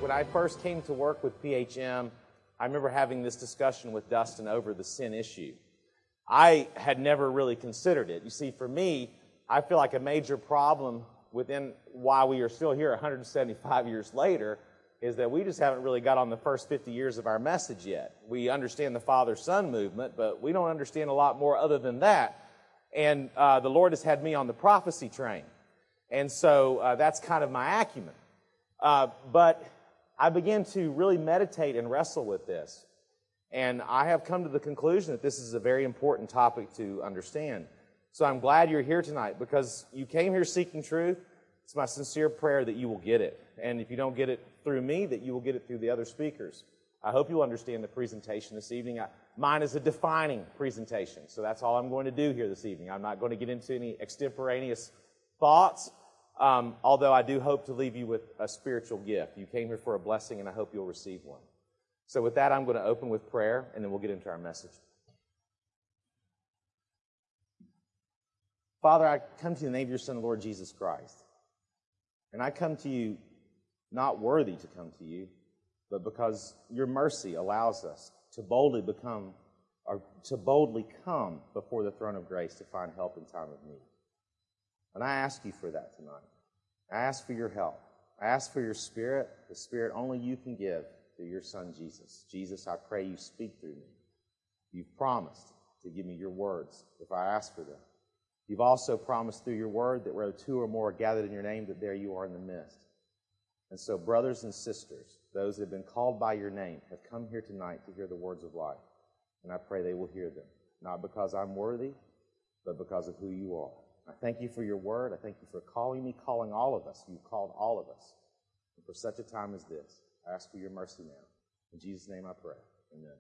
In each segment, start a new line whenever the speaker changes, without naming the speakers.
When I first came to work with PHM, I remember having this discussion with Dustin over the sin issue. I had never really considered it. You see, for me, I feel like a major problem within why we are still here 175 years later is that we just haven't really got on the first 50 years of our message yet. We understand the Father-Son movement, but we don't understand a lot more other than that. And the Lord has had me on the prophecy train. And so that's kind of my acumen. But I began to really meditate and wrestle with this. And I have come to the conclusion that this is a very important topic to understand. So I'm glad you're here tonight because you came here seeking truth. It's my sincere prayer that you will get it. And if you don't get it through me, that you will get it through the other speakers. I hope you'll understand the presentation this evening. Mine is a defining presentation, so that's all I'm going to do here this evening. I'm not going to get into any extemporaneous thoughts, although I do hope to leave you with a spiritual gift. You came here for a blessing, and I hope you'll receive one. So with that, I'm going to open with prayer, and then we'll get into our message. Father, I come to you in the name of your Son, Lord Jesus Christ. And I come to you not worthy to come to you, but because your mercy allows us to boldly come before the throne of grace to find help in time of need. And I ask you for that tonight. I ask for your help. I ask for your Spirit, the Spirit only you can give through your Son, Jesus. Jesus, I pray you speak through me. You've promised to give me your words if I ask for them. You've also promised through your word that where two or more are gathered in your name, that there you are in the midst. And so, brothers and sisters, those that have been called by your name have come here tonight to hear the words of life. And I pray they will hear them, not because I'm worthy, but because of who you are. I thank you for your word. I thank you for calling me, calling all of us. You've called all of us. And for such a time as this, I ask for your mercy now. In Jesus' name I pray. Amen.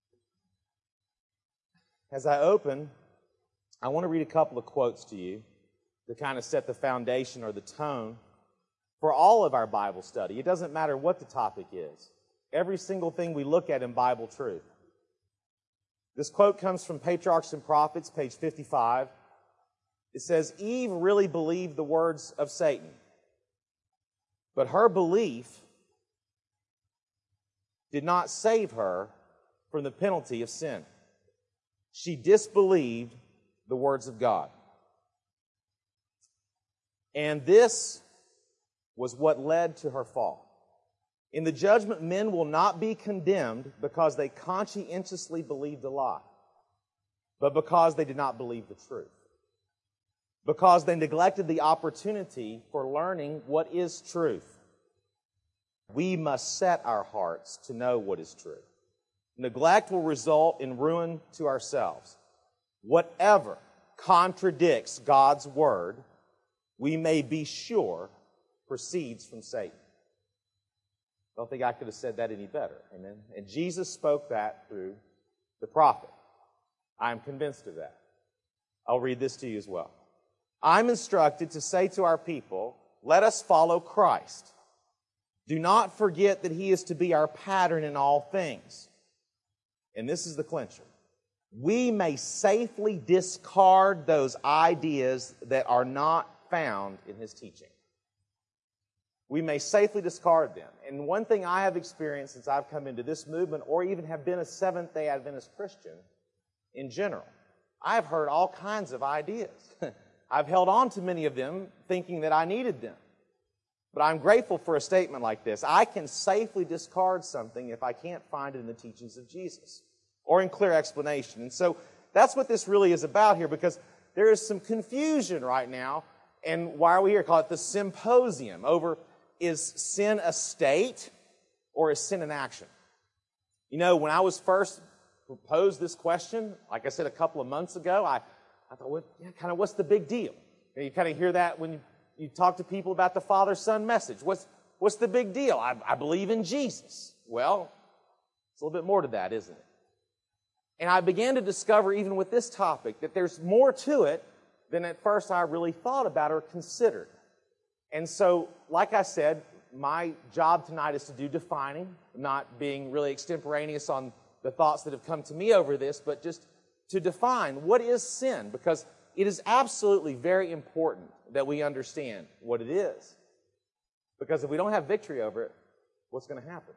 As I open, I want to read a couple of quotes to you to kind of set the foundation or the tone for all of our Bible study. It doesn't matter what the topic is. Every single thing we look at in Bible truth. This quote comes from Patriarchs and Prophets, page 55. It says, Eve really believed the words of Satan, but her belief did not save her from the penalty of sin. She disbelieved the words of God. And this was what led to her fall. In the judgment, men will not be condemned because they conscientiously believed a lie, but because they did not believe the truth. Because they neglected the opportunity for learning what is truth. We must set our hearts to know what is true. Neglect will result in ruin to ourselves. Whatever contradicts God's word, we may be sure proceeds from Satan. I don't think I could have said that any better. Amen. And Jesus spoke that through the prophet. I am convinced of that. I'll read this to you as well. I'm instructed to say to our people, let us follow Christ. Do not forget that he is to be our pattern in all things. And this is the clincher. We may safely discard those ideas that are not found in his teaching. We may safely discard them. And one thing I have experienced since I've come into this movement, or even have been a Seventh-day Adventist Christian in general, I've heard all kinds of ideas. I've held on to many of them thinking that I needed them. But I'm grateful for a statement like this. I can safely discard something if I can't find it in the teachings of Jesus or in clear explanation. And so that's what this really is about here, because there is some confusion right now. And why are we here? Call it the symposium over, is sin a state or is sin an action? You know, when I was first proposed this question, like I said a couple of months ago, I thought, what's the big deal? You kind of hear that when you talk to people about the Father-Son message. What's the big deal? I believe in Jesus. Well, it's a little bit more to that, isn't it? And I began to discover, even with this topic, that there's more to it than at first I really thought about or considered. And so, like I said, my job tonight is to do defining, not being really extemporaneous on the thoughts that have come to me over this, but just to define what is sin, because it is absolutely very important that we understand what it is. Because if we don't have victory over it, what's going to happen?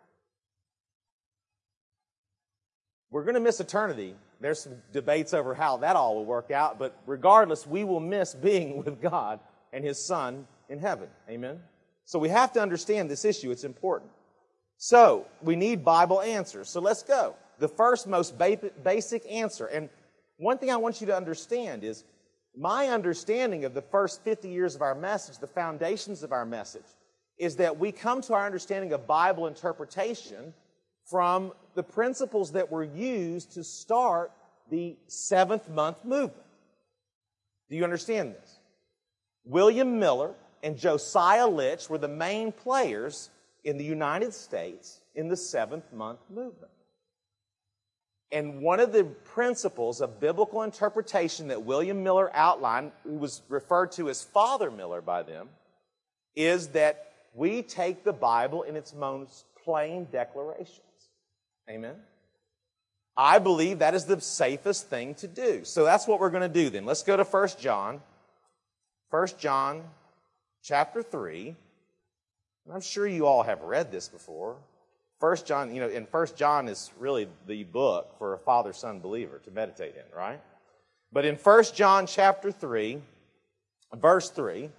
We're going to miss eternity. There's some debates over how that all will work out, but regardless, we will miss being with God and His Son in heaven. Amen? So we have to understand this issue. It's important. So we need Bible answers. So let's go. The first most basic answer, and one thing I want you to understand is my understanding of the first 50 years of our message, the foundations of our message, is that we come to our understanding of Bible interpretation from the principles that were used to start the seventh month movement. Do you understand this? William Miller and Josiah Litch were the main players in the United States in the seventh month movement. And one of the principles of biblical interpretation that William Miller outlined, who was referred to as Father Miller by them, is that we take the Bible in its most plain declarations. Amen? I believe that is the safest thing to do. So that's what we're going to do then. Let's go to 1 John. 1 John chapter 3. And I'm sure you all have read this before. 1 John, and 1 John is really the book for a father-son believer to meditate in, right? But in 1 John chapter 3, verse 3,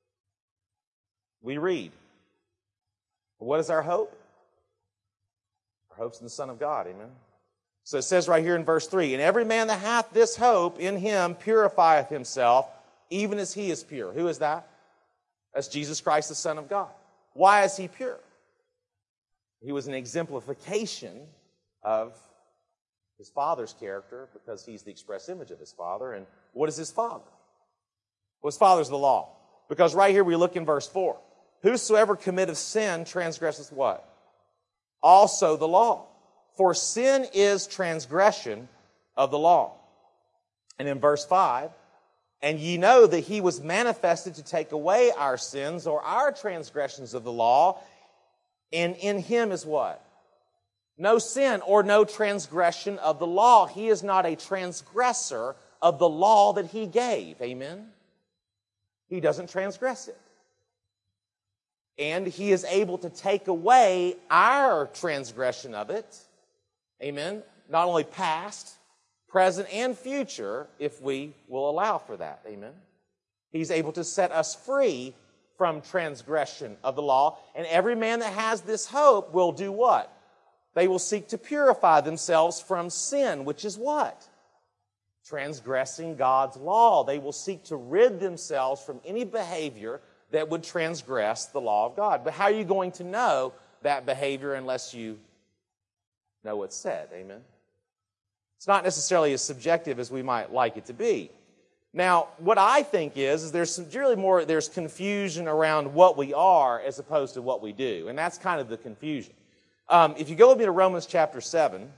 we read, what is our hope? Our hope's in the Son of God, amen? So it says right here in verse 3, and every man that hath this hope in him purifieth himself, even as he is pure. Who is that? That's Jesus Christ, the Son of God. Why is he pure? He was an exemplification of his Father's character because he's the express image of his Father. And what is his Father? Well, his Father's the law. Because right here we look in verse 4. Whosoever committeth sin transgresseth what? Also the law. For sin is transgression of the law. And in verse 5, and ye know that he was manifested to take away our sins or our transgressions of the law, and in him is what? No sin or no transgression of the law. He is not a transgressor of the law that he gave. Amen? He doesn't transgress it. And he is able to take away our transgression of it. Amen? Not only past, present, and future, if we will allow for that. Amen? He's able to set us free from transgression of the law. And every man that has this hope will do what? They will seek to purify themselves from sin, which is what? Transgressing God's law. They will seek to rid themselves from any behavior that would transgress the law of God. But how are you going to know that behavior unless you know what's said? Amen? It's not necessarily as subjective as we might like it to be. Now, what I think is there's confusion around what we are as opposed to what we do. And that's kind of the confusion. If you go with me to Romans chapter 7,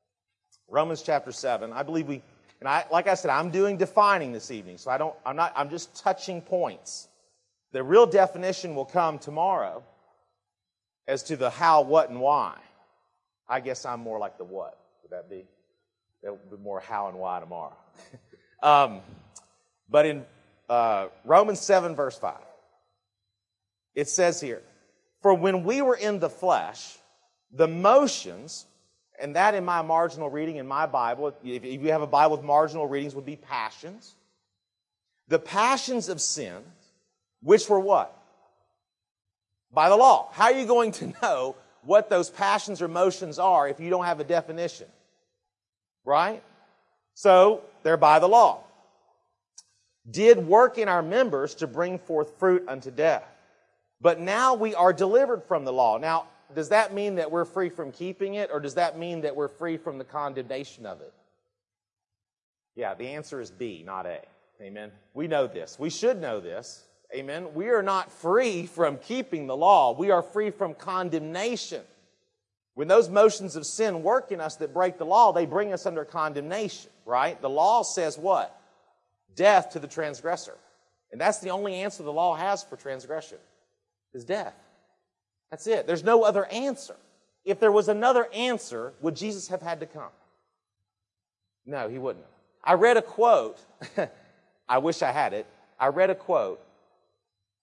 I believe like I said, I'm doing defining this evening, so I'm just touching points. The real definition will come tomorrow as to the how, what, and why. I guess I'm more like the what. Would that be? That would be more how and why tomorrow. But in Romans 7, verse 5, it says here, for when we were in the flesh, the motions, and that in my marginal reading in my Bible, if you have a Bible with marginal readings, would be passions. The passions of sin, which were what? By the law. How are you going to know what those passions or motions are if you don't have a definition? Right? So, they're by the law. Did work in our members to bring forth fruit unto death. But now we are delivered from the law. Now, does that mean that we're free from keeping it, or does that mean that we're free from the condemnation of it? Yeah, the answer is B, not A. Amen? We know this. We should know this. Amen? We are not free from keeping the law. We are free from condemnation. When those motions of sin work in us that break the law, they bring us under condemnation, right? The law says what? Death to the transgressor. And that's the only answer the law has for transgression, is death. That's it. There's no other answer. If there was another answer, would Jesus have had to come? No, he wouldn't have. I read a quote. I wish I had it. I read a quote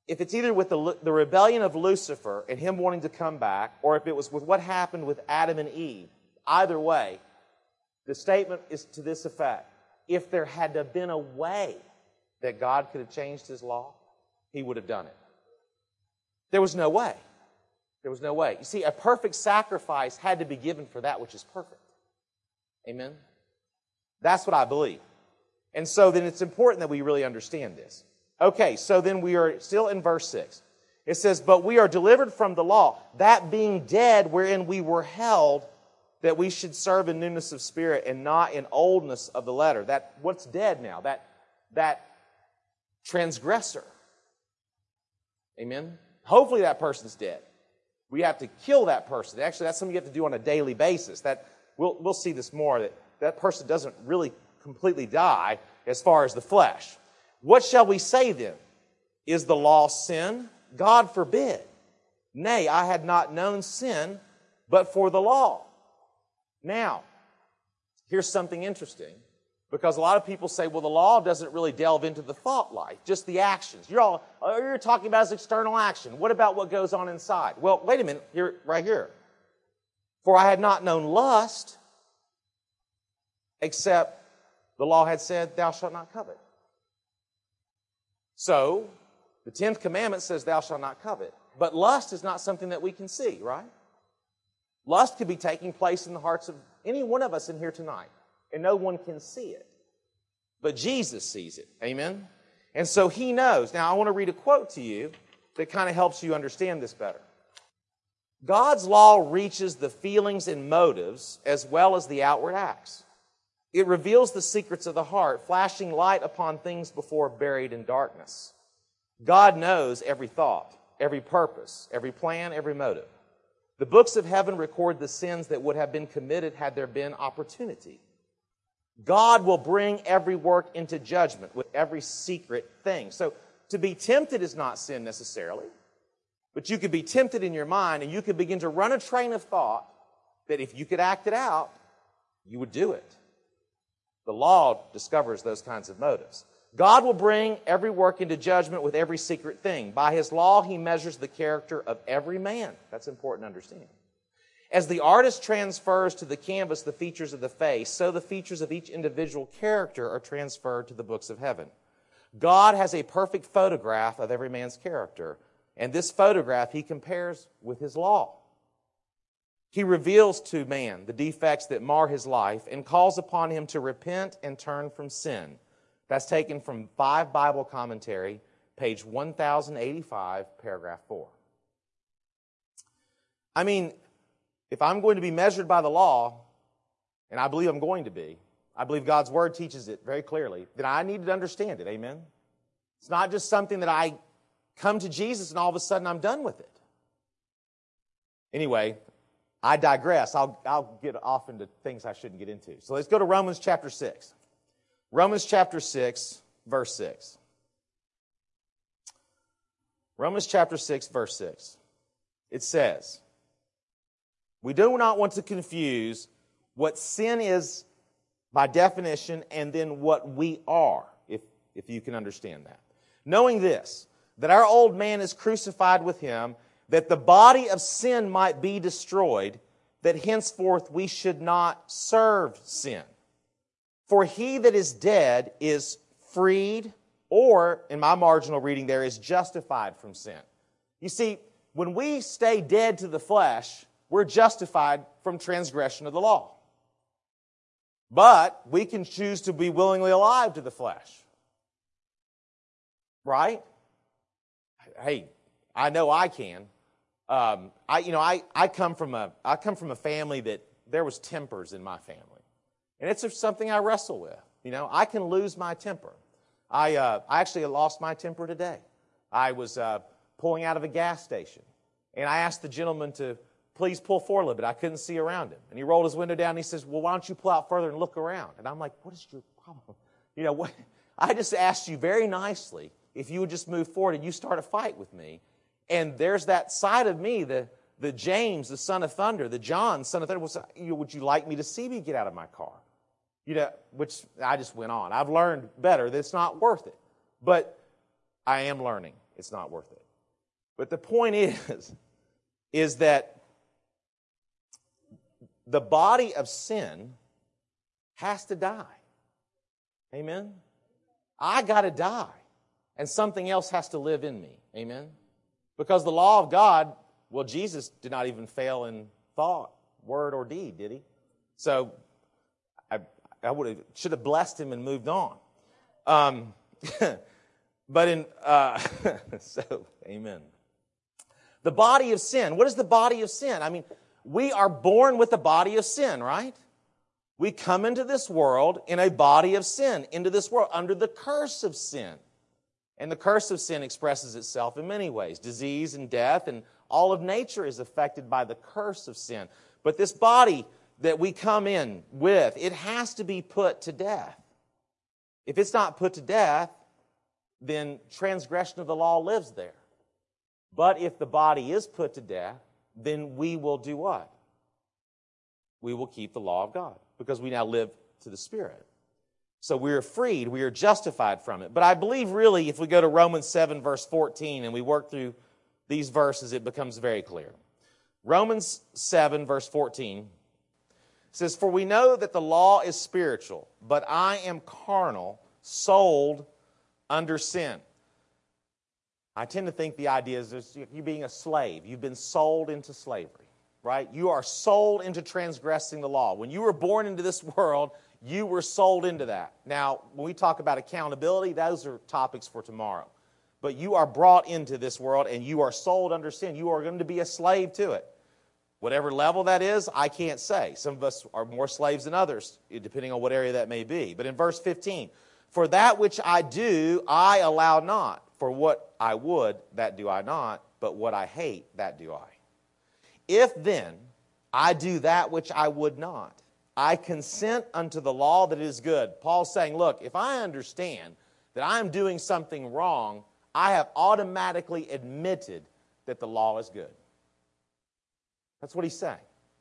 if it's either with the rebellion of Lucifer and him wanting to come back, or if it was with what happened with Adam and Eve, either way, the statement is to this effect. If there had to have been a way that God could have changed his law, he would have done it. There was no way. There was no way. You see, a perfect sacrifice had to be given for that which is perfect. Amen? That's what I believe. And so then it's important that we really understand this. Okay, so then we are still in verse 6. It says, but we are delivered from the law, that being dead wherein we were held, that we should serve in newness of spirit and not in oldness of the letter. That what's dead now? That transgressor. Amen? Hopefully that person's dead. We have to kill that person. Actually, that's something you have to do on a daily basis. That we'll see this more, that person doesn't really completely die as far as the flesh. What shall we say then? Is the law sin? God forbid. Nay, I had not known sin but for the law. Now, here's something interesting, because a lot of people say, well, the law doesn't really delve into the thought life, just the actions. You're talking about as external action. What about what goes on inside? Well, wait a minute, right here. For I had not known lust, except the law had said, thou shalt not covet. So, the 10th commandment says, thou shalt not covet. But lust is not something that we can see, right? Lust could be taking place in the hearts of any one of us in here tonight, and no one can see it. But Jesus sees it. Amen? And so he knows. Now, I want to read a quote to you that kind of helps you understand this better. God's law reaches the feelings and motives as well as the outward acts. It reveals the secrets of the heart, flashing light upon things before buried in darkness. God knows every thought, every purpose, every plan, every motive. The books of heaven record the sins that would have been committed had there been opportunity. God will bring every work into judgment with every secret thing. So to be tempted is not sin necessarily, but you could be tempted in your mind and you could begin to run a train of thought that if you could act it out, you would do it. The law discovers those kinds of motives. God will bring every work into judgment with every secret thing. By his law, he measures the character of every man. That's important to understand. As the artist transfers to the canvas the features of the face, so the features of each individual character are transferred to the books of heaven. God has a perfect photograph of every man's character, and this photograph he compares with his law. He reveals to man the defects that mar his life and calls upon him to repent and turn from sin. That's taken from 5 Bible Commentary, page 1085, paragraph 4. I mean, if I'm going to be measured by the law, and I believe I'm going to be, I believe God's Word teaches it very clearly, then I need to understand it, amen? It's not just something that I come to Jesus and all of a sudden I'm done with it. Anyway, I digress. I'll get off into things I shouldn't get into. So let's go to Romans chapter 6. Romans chapter 6, verse 6. Romans chapter 6, verse 6. It says, we do not want to confuse what sin is by definition and then what we are, if you can understand that. Knowing this, that our old man is crucified with him, that the body of sin might be destroyed, that henceforth we should not serve sin. For he that is dead is freed, or, in my marginal reading there, is justified from sin. You see, when we stay dead to the flesh, we're justified from transgression of the law. But we can choose to be willingly alive to the flesh. Right? Hey, I know I can. I come from a family that there was tempers in my family. And it's something I wrestle with. I can lose my temper. I actually lost my temper today. I was pulling out of a gas station, and I asked the gentleman to please pull forward a little bit. I couldn't see around him. And he rolled his window down, and he says, well, why don't you pull out further and look around? And I'm like, what is your problem? I just asked you very nicely if you would just move forward and you start a fight with me. And there's that side of me, the James, the son of thunder, the John, son of thunder, would you like me to see me get out of my car? Which I just went on. I've learned better that it's not worth it. But I am learning. it's not worth it. But the point is that the body of sin has to die. Amen? I got to die, and something else has to live in me. Amen? Because the law of God, well, Jesus did not even fail in thought, word, or deed, did he? So I should have blessed him and moved on. But so, amen. The body of sin. What is the body of sin? I mean, we are born with the body of sin, right? We come into this world in a body of sin, into this world under the curse of sin. And the curse of sin expresses itself in many ways. Disease and death, and all of nature is affected by the curse of sin. But this body that we come in with, it has to be put to death. If it's not put to death, then transgression of the law lives there. But if the body is put to death, then we will do what? We will keep the law of God, because we now live to the Spirit. So we are freed, we are justified from it. But I believe really if we go to Romans 7 verse 14 and we work through these verses, it becomes very clear. Romans 7 verse 14 says, "For we know that the law is spiritual, but I am carnal, sold under sin." I tend to think the idea is you being a slave. You've been sold into slavery, right? You are sold into transgressing the law. When you were born into this world, you were sold into that. Now, when we talk about accountability, those are topics for tomorrow. But you are brought into this world and you are sold under sin. You are going to be a slave to it. Whatever level that is, I can't say. Some of us are more slaves than others, depending on what area that may be. But in verse 15, "For that which I do, I allow not. For what I would, that do I not. But what I hate, that do I. If then I do that which I would not, I consent unto the law that is good." Paul's saying, look, if I understand that I'm doing something wrong, I have automatically admitted that the law is good. That's what he's saying.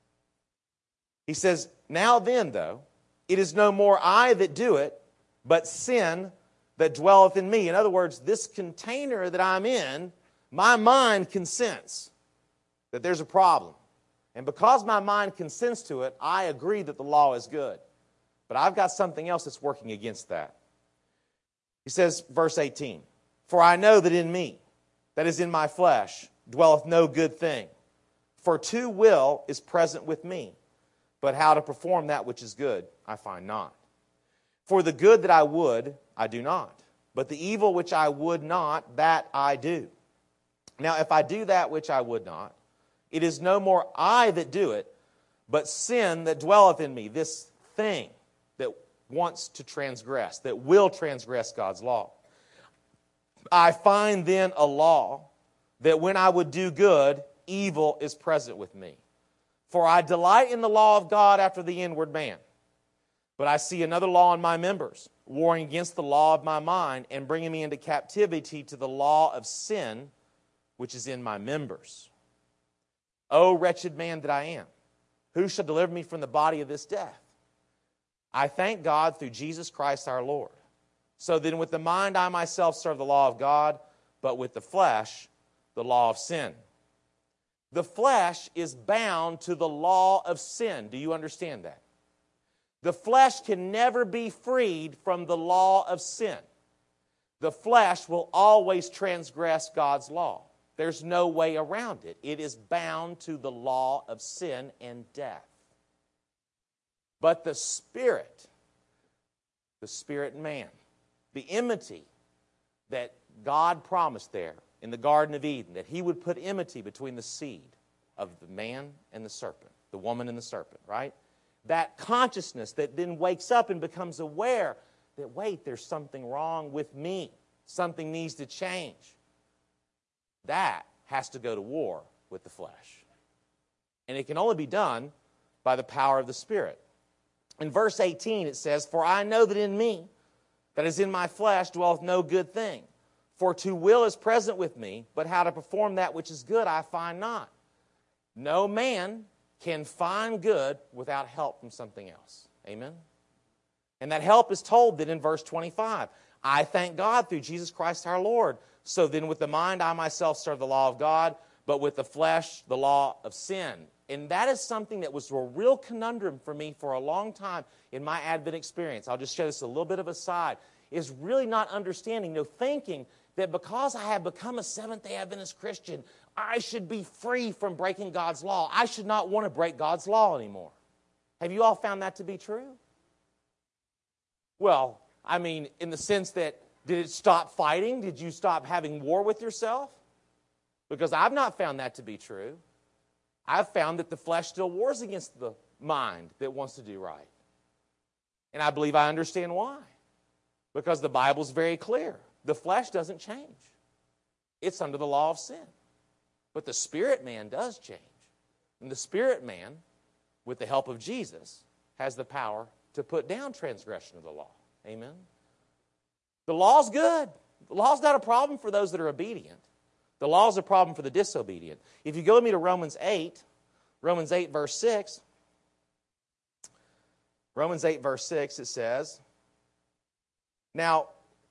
He says, "Now then, though, it is no more I that do it, but sin that dwelleth in me." In other words, this container that I'm in, my mind consents that there's a problem. And because my mind consents to it, I agree that the law is good. But I've got something else that's working against that. He says, verse 18, "For I know that in me, that is in my flesh, dwelleth no good thing. For to will is present with me, but how to perform that which is good, I find not. For the good that I would, I do not. But the evil which I would not, that I do. Now if I do that which I would not, it is no more I that do it, but sin that dwelleth in me," this thing that wants to transgress, that will transgress God's law. "I find then a law, that when I would do good, evil is present with me. For I delight in the law of God after the inward man. But I see another law in my members, warring against the law of my mind, and bringing me into captivity to the law of sin, which is in my members. O wretched man that I am, who shall deliver me from the body of this death? I thank God through Jesus Christ our Lord. So then with the mind I myself serve the law of God, but with the flesh the law of sin." The flesh is bound to the law of sin. Do you understand that? The flesh can never be freed from the law of sin. The flesh will always transgress God's law. There's no way around it. It is bound to the law of sin and death. But the Spirit man, the enmity that God promised there in the Garden of Eden, that he would put enmity between the seed of the man and the serpent, the woman and the serpent, right? That consciousness that then wakes up and becomes aware that, wait, there's something wrong with me. Something needs to change. That has to go to war with the flesh. And it can only be done by the power of the Spirit. In verse 18 it says, "For I know that in me, that is in my flesh, dwelleth no good thing. For to will is present with me, but how to perform that which is good I find not." No man can find good without help from something else. Amen? And that help is told then in verse 25. "I thank God through Jesus Christ our Lord, So then with the mind I myself serve the law of God, but with the flesh the law of sin. And that is something that was a real conundrum for me for a long time in my Advent experience. I'll just show this a little bit of a side. Is really not understanding, thinking that because I have become a Seventh-day Adventist Christian, I should be free from breaking God's law. I should not want to break God's law anymore. Have you all found that to be true? Well, I mean, in the sense that, did it stop fighting? Did you stop having war with yourself? Because I've not found that to be true. I've found that the flesh still wars against the mind that wants to do right. And I believe I understand why. Because the Bible's very clear. The flesh doesn't change. It's under the law of sin. But the spirit man does change. And the spirit man, with the help of Jesus, has the power to put down transgression of the law. Amen? The law's good. The law's not a problem for those that are obedient. The law's a problem for the disobedient. If you go with me to Romans 8 verse 6, Romans 8 verse 6, it says, now,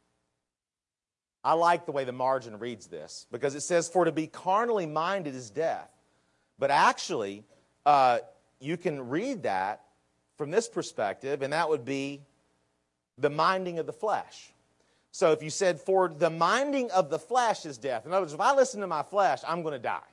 I like the way the margin reads this, because it says, for to be carnally minded is death. But actually, you can read that from this perspective, and that would be the minding of the flesh. So if you said, for the minding of the flesh is death. In other words, if I listen to my flesh, I'm going to die.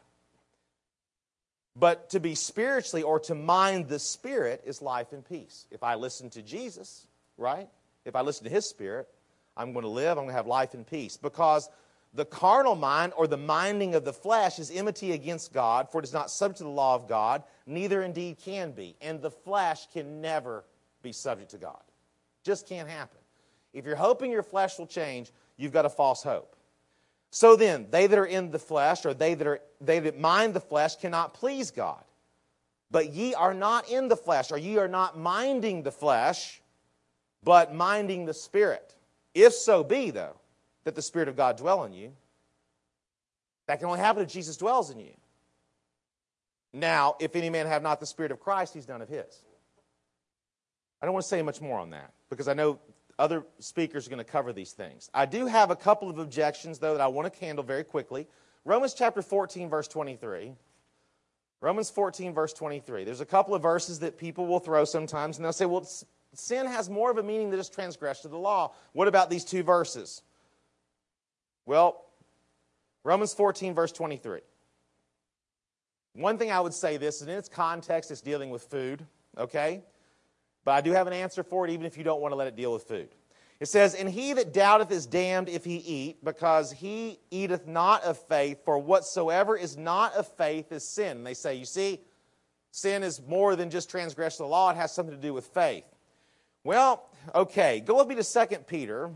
But to be spiritually, or to mind the Spirit, is life and peace. If I listen to Jesus, right? If I listen to His Spirit, I'm going to live, I'm going to have life and peace. Because the carnal mind, or the minding of the flesh, is enmity against God, for it is not subject to the law of God, neither indeed can be. And the flesh can never be subject to God. Just can't happen. If you're hoping your flesh will change, you've got a false hope. So then, they that are in the flesh, or they that mind the flesh, cannot please God. But ye are not in the flesh, or ye are not minding the flesh, but minding the Spirit. If so be, though, that the Spirit of God dwell in you. That can only happen if Jesus dwells in you. Now, if any man have not the Spirit of Christ, he's none of his. I don't want to say much more on that, because I know other speakers are going to cover these things. I do have a couple of objections, though, that I want to handle very quickly. Romans chapter 14, verse 23. Romans 14, verse 23. There's a couple of verses that people will throw sometimes, and they'll say, well, sin has more of a meaning than just transgression of the law. What about these two verses? Well, Romans 14, verse 23. One thing I would say this, and in its context, it's dealing with food, okay? But I do have an answer for it, even if you don't want to let it deal with food. It says, and he that doubteth is damned if he eat, because he eateth not of faith, for whatsoever is not of faith is sin. And they say, you see, sin is more than just transgression of the law. It has something to do with faith. Well, okay, go with me to 2 Peter.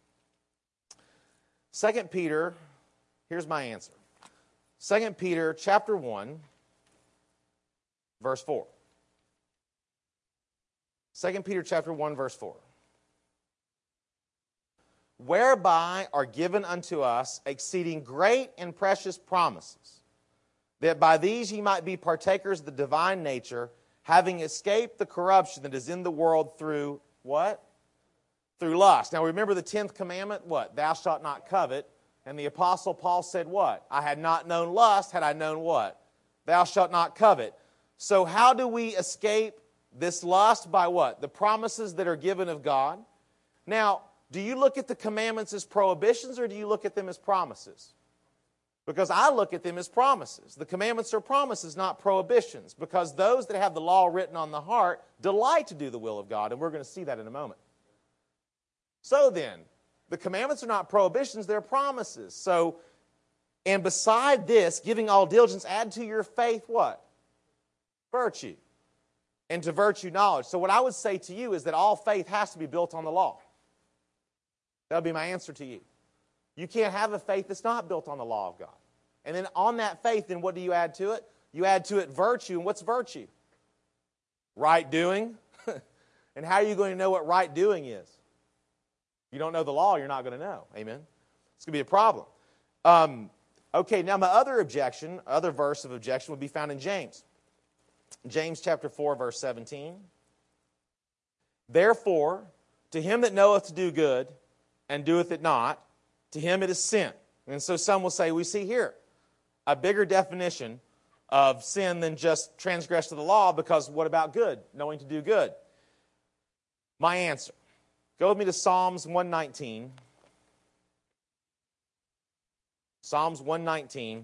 2 Peter, here's my answer. 2 Peter chapter 1, verse 4. 2 Peter chapter 1, verse 4. Whereby are given unto us exceeding great and precious promises, that by these ye might be partakers of the divine nature, having escaped the corruption that is in the world through what? Through lust. Now remember the 10th commandment, what? Thou shalt not covet. And the Apostle Paul said what? I had not known lust, had I known what? Thou shalt not covet. So how do we escape this lust? By what? The promises that are given of God. Now, do you look at the commandments as prohibitions, or do you look at them as promises? Because I look at them as promises. The commandments are promises, not prohibitions, because those that have the law written on the heart delight to do the will of God, and we're going to see that in a moment. So then, the commandments are not prohibitions, they're promises. So, and beside this, giving all diligence, add to your faith what? Virtue. And to virtue, knowledge. So what I would say to you is that all faith has to be built on the law. That would be my answer to you. You can't have a faith that's not built on the law of God. And then on that faith, then what do you add to it? You add to it virtue. And what's virtue? Right doing. And how are you going to know what right doing is? If you don't know the law, you're not going to know. Amen? It's going to be a problem. Okay, now my other verse of objection would be found in James. James chapter 4, verse 17. Therefore, to him that knoweth to do good, and doeth it not, to him it is sin. And so some will say, we see here a bigger definition of sin than just transgress to the law, because what about good? Knowing to do good. My answer. Go with me to Psalms 119. Psalms 119.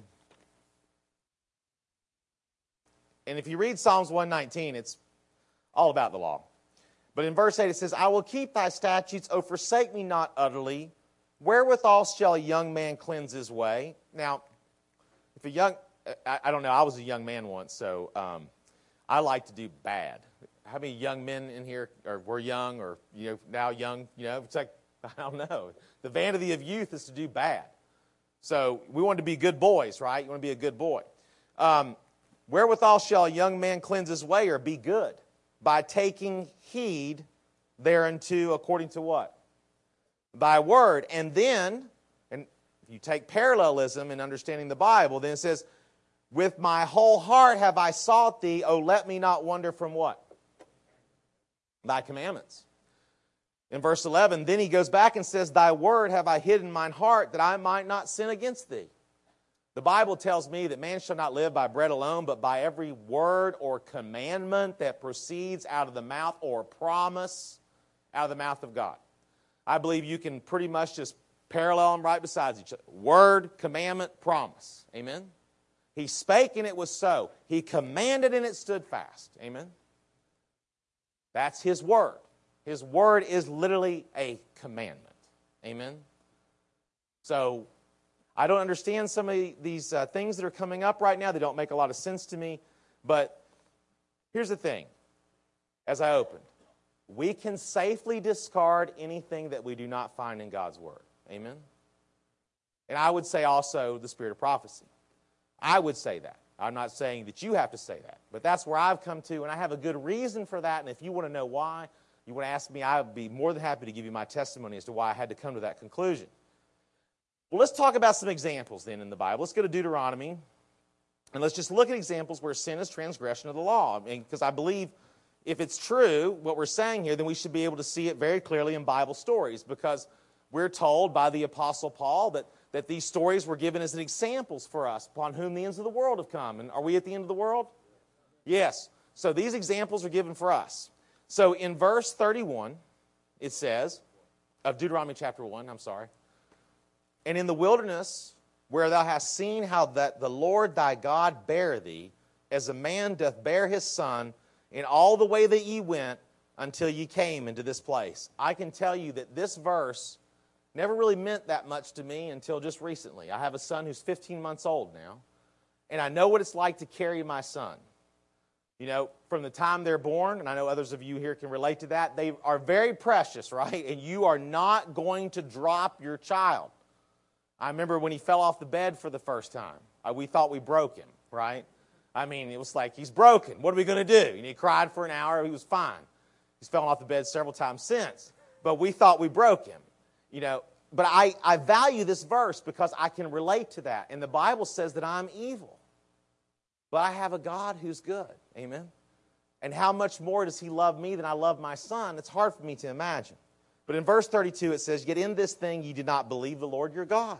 And if you read Psalms 119, it's all about the law. But in verse 8 it says, I will keep thy statutes, O forsake me not utterly. Wherewithal shall a young man cleanse his way? Now, if a young, I don't know, I was a young man once, so I like to do bad. How many young men in here were young or now young? It's like, I don't know. The vanity of youth is to do bad. So we want to be good boys, right? You want to be a good boy. Wherewithal shall a young man cleanse his way or be good? By taking heed thereunto according to what? Thy word. And then, and if you take parallelism in understanding the Bible, then it says, with my whole heart have I sought thee, O let me not wander from what? Thy commandments. In verse 11, then he goes back and says, thy word have I hid in mine heart, that I might not sin against thee. The Bible tells me that man shall not live by bread alone, but by every word or commandment that proceeds out of the mouth or promise out of the mouth of God. I believe you can pretty much just parallel them right beside each other. Word, commandment, promise. Amen? He spake and it was so. He commanded and it stood fast. Amen? That's His word. His word is literally a commandment. Amen? So, I don't understand some of these things that are coming up right now. They don't make a lot of sense to me. But here's the thing. As I opened, we can safely discard anything that we do not find in God's Word. Amen? And I would say also the spirit of prophecy. I would say that. I'm not saying that you have to say that. But that's where I've come to, and I have a good reason for that. And if you want to know why, you want to ask me, I would be more than happy to give you my testimony as to why I had to come to that conclusion. Well, let's talk about some examples then in the Bible. Let's go to Deuteronomy, and let's just look at examples where sin is transgression of the law. Because I believe if it's true, what we're saying here, then we should be able to see it very clearly in Bible stories, because we're told by the Apostle Paul that these stories were given as examples for us, upon whom the ends of the world have come. And are we at the end of the world? Yes. So these examples are given for us. So in verse 31, it says, of Deuteronomy chapter 1, and in the wilderness, where thou hast seen how that the Lord thy God bare thee, as a man doth bear his son, in all the way that ye went, until ye came into this place. I can tell you that this verse never really meant that much to me until just recently. I have a son who's 15 months old now, and I know what it's like to carry my son. From the time they're born, and I know others of you here can relate to that, they are very precious, right? And you are not going to drop your child. I remember when he fell off the bed for the first time. We thought we broke him, right? I mean, it was like, he's broken. What are we going to do? And he cried for an hour. He was fine. He's fallen off the bed several times since. But we thought we broke him. But I value this verse because I can relate to that. And the Bible says that I'm evil. But I have a God who's good. Amen? And how much more does He love me than I love my son? It's hard for me to imagine. But in verse 32 it says, yet in this thing ye did not believe the Lord your God,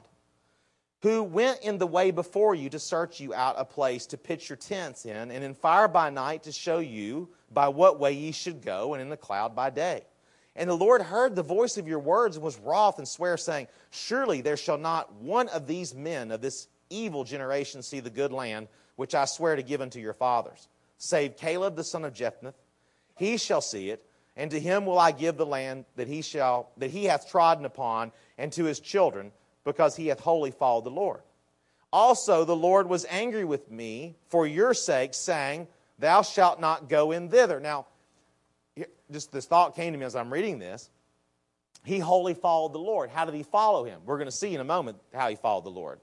who went in the way before you to search you out a place to pitch your tents in, and in fire by night to show you by what way ye should go, and in the cloud by day. And the Lord heard the voice of your words and was wroth and sware, saying, surely there shall not one of these men of this evil generation see the good land which I swear to give unto your fathers, save Caleb the son of Jephunneh. He shall see it, and to him will I give the land that he hath trodden upon, and to his children, because he hath wholly followed the Lord. Also the Lord was angry with me for your sake, saying, thou shalt not go in thither. Now, just this thought came to me as I'm reading this. He wholly followed the Lord. How did he follow Him? We're going to see in a moment how he followed the Lord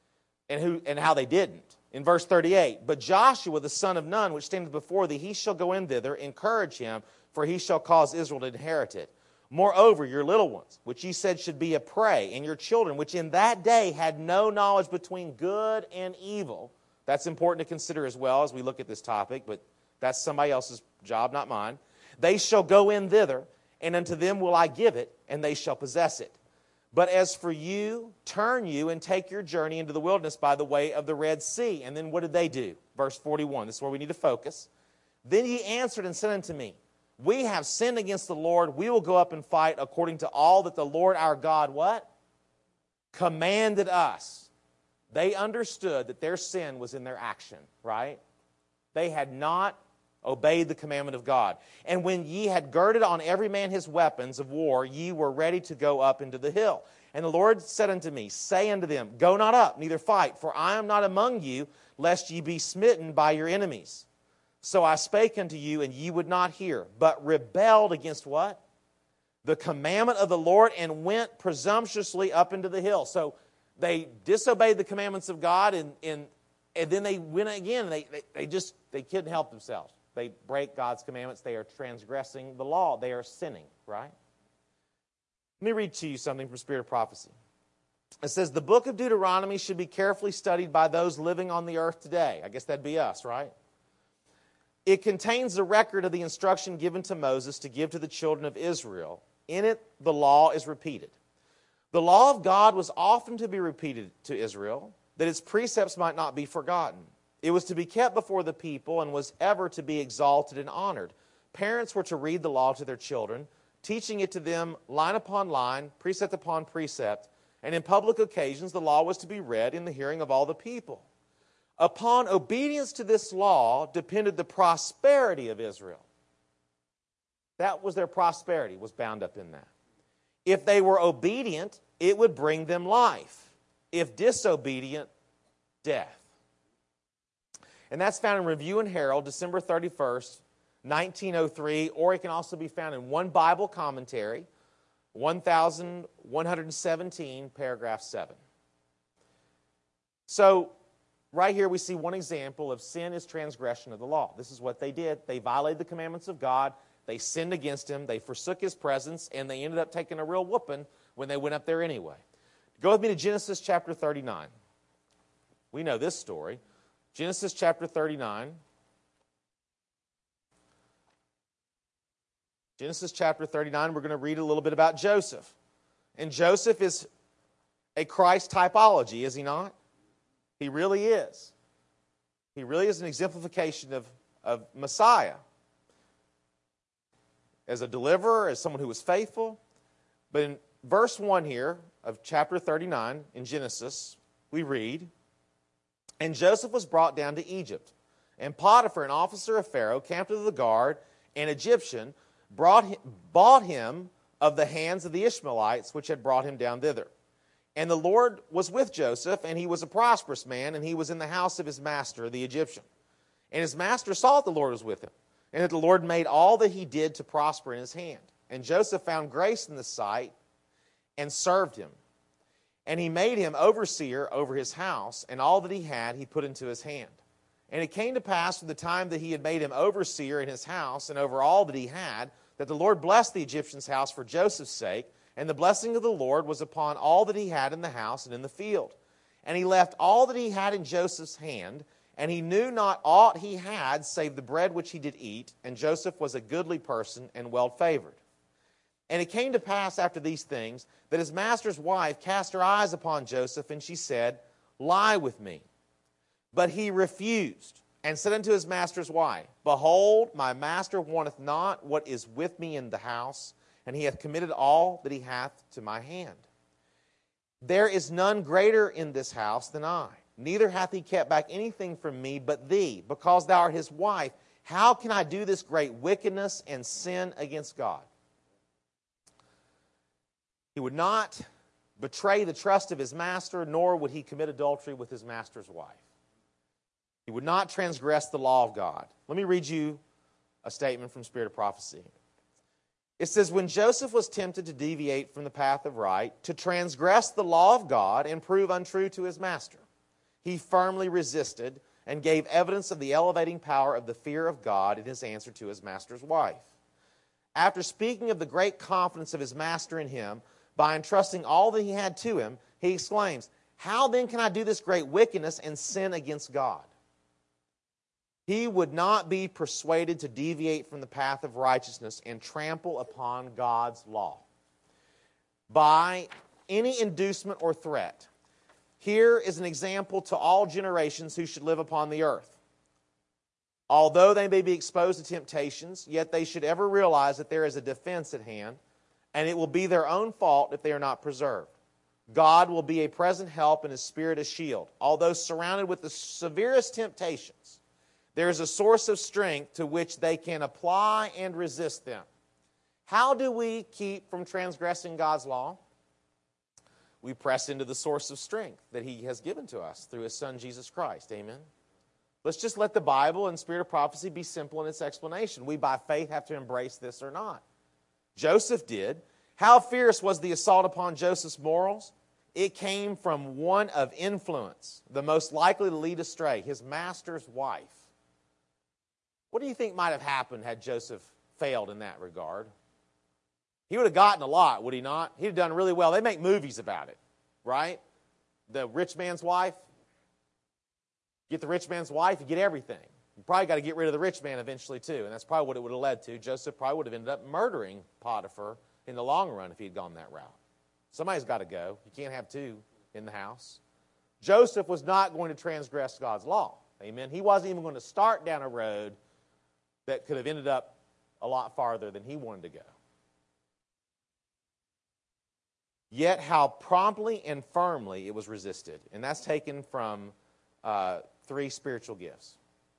and how they didn't. In verse 38, but Joshua the son of Nun, which standeth before thee, he shall go in thither, encourage him, for he shall cause Israel to inherit it. Moreover, your little ones, which ye said should be a prey, and your children, which in that day had no knowledge between good and evil. That's important to consider as well as we look at this topic, but that's somebody else's job, not mine. They shall go in thither, and unto them will I give it, and they shall possess it. But as for you, turn you and take your journey into the wilderness by the way of the Red Sea. And then what did they do? Verse 41, this is where we need to focus. Then ye answered and said unto me, we have sinned against the Lord. We will go up and fight according to all that the Lord our God, what? Commanded us. They understood that their sin was in their action, right? They had not obeyed the commandment of God. And when ye had girded on every man his weapons of war, ye were ready to go up into the hill. And the Lord said unto me, say unto them, go not up, neither fight, for I am not among you, lest ye be smitten by your enemies. So I spake unto you, and ye would not hear, but rebelled against what? The commandment of the Lord, and went presumptuously up into the hill. So they disobeyed the commandments of God, and then they went again. They couldn't help themselves. They break God's commandments. They are transgressing the law. They are sinning, right? Let me read to you something from Spirit of Prophecy. It says, the book of Deuteronomy should be carefully studied by those living on the earth today. I guess that'd be us, right? It contains the record of the instruction given to Moses to give to the children of Israel. In it, the law is repeated. The law of God was often to be repeated to Israel, that its precepts might not be forgotten. It was to be kept before the people and was ever to be exalted and honored. Parents were to read the law to their children, teaching it to them line upon line, precept upon precept, and in public occasions the law was to be read in the hearing of all the people. Upon obedience to this law depended the prosperity of Israel. That was their prosperity, was bound up in that. If they were obedient, it would bring them life. If disobedient, death. And that's found in Review and Herald, December 31st, 1903, or it can also be found in one Bible commentary, 1117, paragraph 7. So, right here we see one example of sin is transgression of the law. This is what they did. They violated the commandments of God. They sinned against Him. They forsook His presence, and they ended up taking a real whooping when they went up there anyway. Go with me to Genesis chapter 39. We know this story. Genesis chapter 39. Genesis chapter 39, we're going to read a little bit about Joseph. And Joseph is a Christ typology, is he not? He really is. He really is an exemplification of Messiah. As a deliverer, as someone who was faithful. But in verse 1 here of chapter 39 in Genesis, we read, and Joseph was brought down to Egypt. And Potiphar, an officer of Pharaoh, captain of the guard, an Egyptian, bought him of the hands of the Ishmaelites, which had brought him down thither. And the Lord was with Joseph, and he was a prosperous man, and he was in the house of his master, the Egyptian. And his master saw that the Lord was with him, and that the Lord made all that he did to prosper in his hand. And Joseph found grace in the sight and served him. And he made him overseer over his house, and all that he had he put into his hand. And it came to pass from the time that he had made him overseer in his house and over all that he had, that the Lord blessed the Egyptian's house for Joseph's sake, and the blessing of the Lord was upon all that he had in the house and in the field. And he left all that he had in Joseph's hand, and he knew not aught he had save the bread which he did eat, and Joseph was a goodly person and well favored. And it came to pass after these things that his master's wife cast her eyes upon Joseph, and she said, lie with me. But he refused, and said unto his master's wife, behold, my master wanteth not what is with me in the house, and he hath committed all that he hath to my hand. There is none greater in this house than I, neither hath he kept back anything from me but thee, because thou art his wife. How can I do this great wickedness and sin against God? He would not betray the trust of his master, nor would he commit adultery with his master's wife. He would not transgress the law of God. Let me read you a statement from Spirit of Prophecy. It says, when Joseph was tempted to deviate from the path of right, to transgress the law of God and prove untrue to his master, he firmly resisted and gave evidence of the elevating power of the fear of God in his answer to his master's wife. After speaking of the great confidence of his master in him, by entrusting all that he had to him, he exclaims, how then can I do this great wickedness and sin against God? He would not be persuaded to deviate from the path of righteousness and trample upon God's law. By any inducement or threat. Here is an example to all generations who should live upon the earth. Although they may be exposed to temptations, yet they should ever realize that there is a defense at hand, and it will be their own fault if they are not preserved. God will be a present help and His Spirit a shield. Although surrounded with the severest temptations, there is a source of strength to which they can apply and resist them. How do we keep from transgressing God's law? We press into the source of strength that He has given to us through His Son, Jesus Christ. Amen? Let's just let the Bible and Spirit of prophecy be simple in its explanation. We, by faith, have to embrace this or not. Joseph did. How fierce was the assault upon Joseph's morals? It came from one of influence, the most likely to lead astray, his master's wife. What do you think might have happened had Joseph failed in that regard? He would have gotten a lot, would he not? He'd have done really well. They make movies about it, right? The rich man's wife. Get the rich man's wife, you get everything. You probably got to get rid of the rich man eventually too, and that's probably what it would have led to. Joseph probably would have ended up murdering Potiphar in the long run if he had gone that route. Somebody's got to go. You can't have two in the house. Joseph was not going to transgress God's law. Amen. He wasn't even going to start down a road that could have ended up a lot farther than he wanted to go. Yet how promptly and firmly it was resisted. And that's taken from 3 spiritual gifts.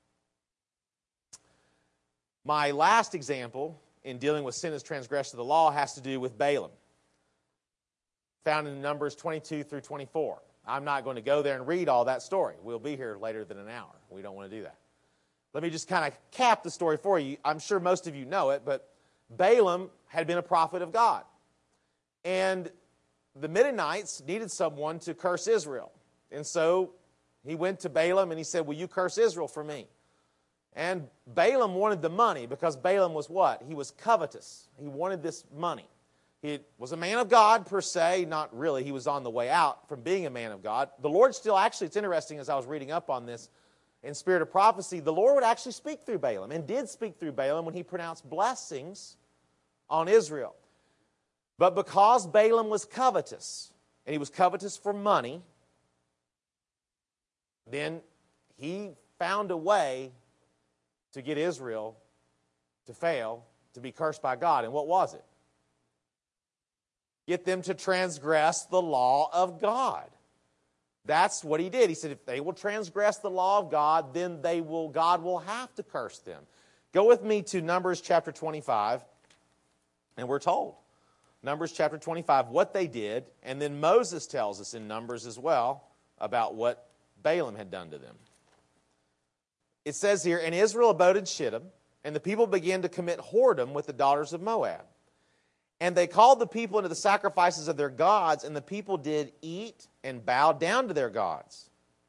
My last example in dealing with sin as transgression of the law has to do with Balaam, found in Numbers 22 through 24. I'm not going to go there and read all that story. We'll be here later than an hour. We don't want to do that. Let me just kind of cap the story for you. I'm sure most of you know it, but Balaam had been a prophet of God. And the Midianites needed someone to curse Israel. And so he went to Balaam and he said, will you curse Israel for me? And Balaam wanted the money because Balaam was what? He was covetous. He wanted this money. He was a man of God per se, not really. He was on the way out from being a man of God. The Lord still, actually, it's interesting as I was reading up on this in Spirit of Prophecy, the Lord would actually speak through Balaam and did speak through Balaam when He pronounced blessings on Israel. But because Balaam was covetous, and he was covetous for money, then he found a way to get Israel to fail, to be cursed by God. And what was it? Get them to transgress the law of God. That's what he did. He said, if they will transgress the law of God, then God will have to curse them. Go with me to Numbers chapter 25, and we're told. Numbers chapter 25, what they did, and then Moses tells us in Numbers as well about what Balaam had done to them. It says here, and Israel abode in Shittim, and the people began to commit whoredom with the daughters of Moab. And they called the people into the sacrifices of their gods, and the people did eat and bow down to their gods.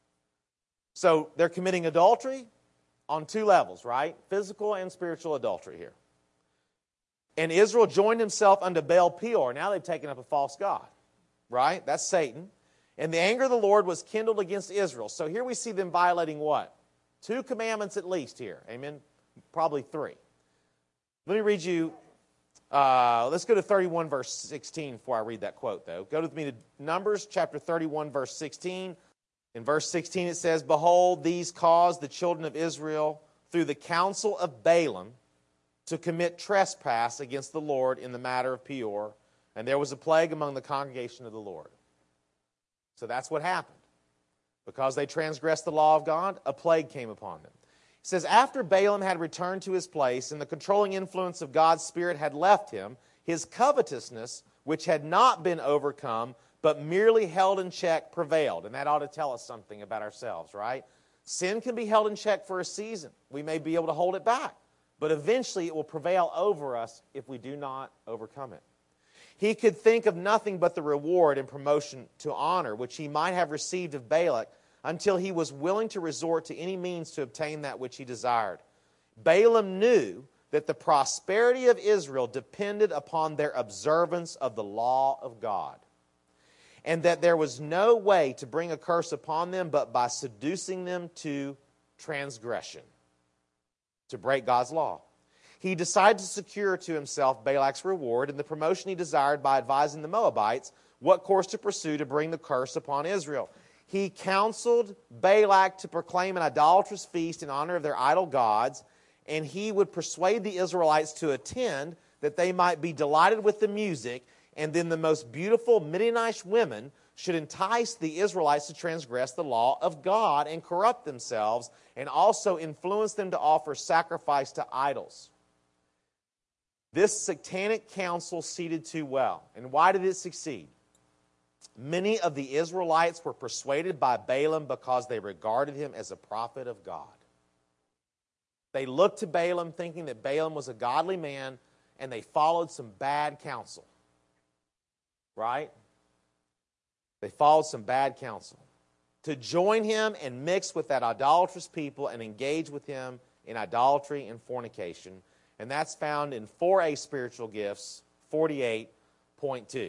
So they're committing adultery on 2 levels, right? Physical and spiritual adultery here. And Israel joined himself unto Baal Peor. Now they've taken up a false god, right? That's Satan. And the anger of the Lord was kindled against Israel. So here we see them violating what? 2 commandments at least here. Amen? Probably 3. Let me read you, let's go to 31 verse 16 before I read that quote though. Go with me to Numbers chapter 31 verse 16. In verse 16 it says, behold, these caused the children of Israel through the counsel of Balaam to commit trespass against the Lord in the matter of Peor, and there was a plague among the congregation of the Lord. So that's what happened. Because they transgressed the law of God, a plague came upon them. It says, after Balaam had returned to his place and the controlling influence of God's Spirit had left him, his covetousness, which had not been overcome, but merely held in check, prevailed. And that ought to tell us something about ourselves, right? Sin can be held in check for a season. We may be able to hold it back. But eventually it will prevail over us if we do not overcome it. He could think of nothing but the reward and promotion to honor which he might have received of Balak until he was willing to resort to any means to obtain that which he desired. Balaam knew that the prosperity of Israel depended upon their observance of the law of God, and that there was no way to bring a curse upon them but by seducing them to transgression, to break God's law. He decided to secure to himself Balak's reward and the promotion he desired by advising the Moabites
what course to pursue to bring the curse upon Israel. He counseled Balak to proclaim an idolatrous feast in honor of their idol gods, and he would persuade the Israelites to attend that they might be delighted with the music, and then the most beautiful Midianite women should entice the Israelites to transgress the law of God and corrupt themselves, and also influence them to offer sacrifice to idols. This satanic counsel succeeded too well. And why did it succeed? Many of the Israelites were persuaded by Balaam because they regarded him as a prophet of God. They looked to Balaam thinking that Balaam was a godly man, and they followed some bad counsel. Right? They followed some bad counsel. To join him and mix with that idolatrous people and engage with him in idolatry and fornication. And that's found in 4a spiritual gifts, 48.2.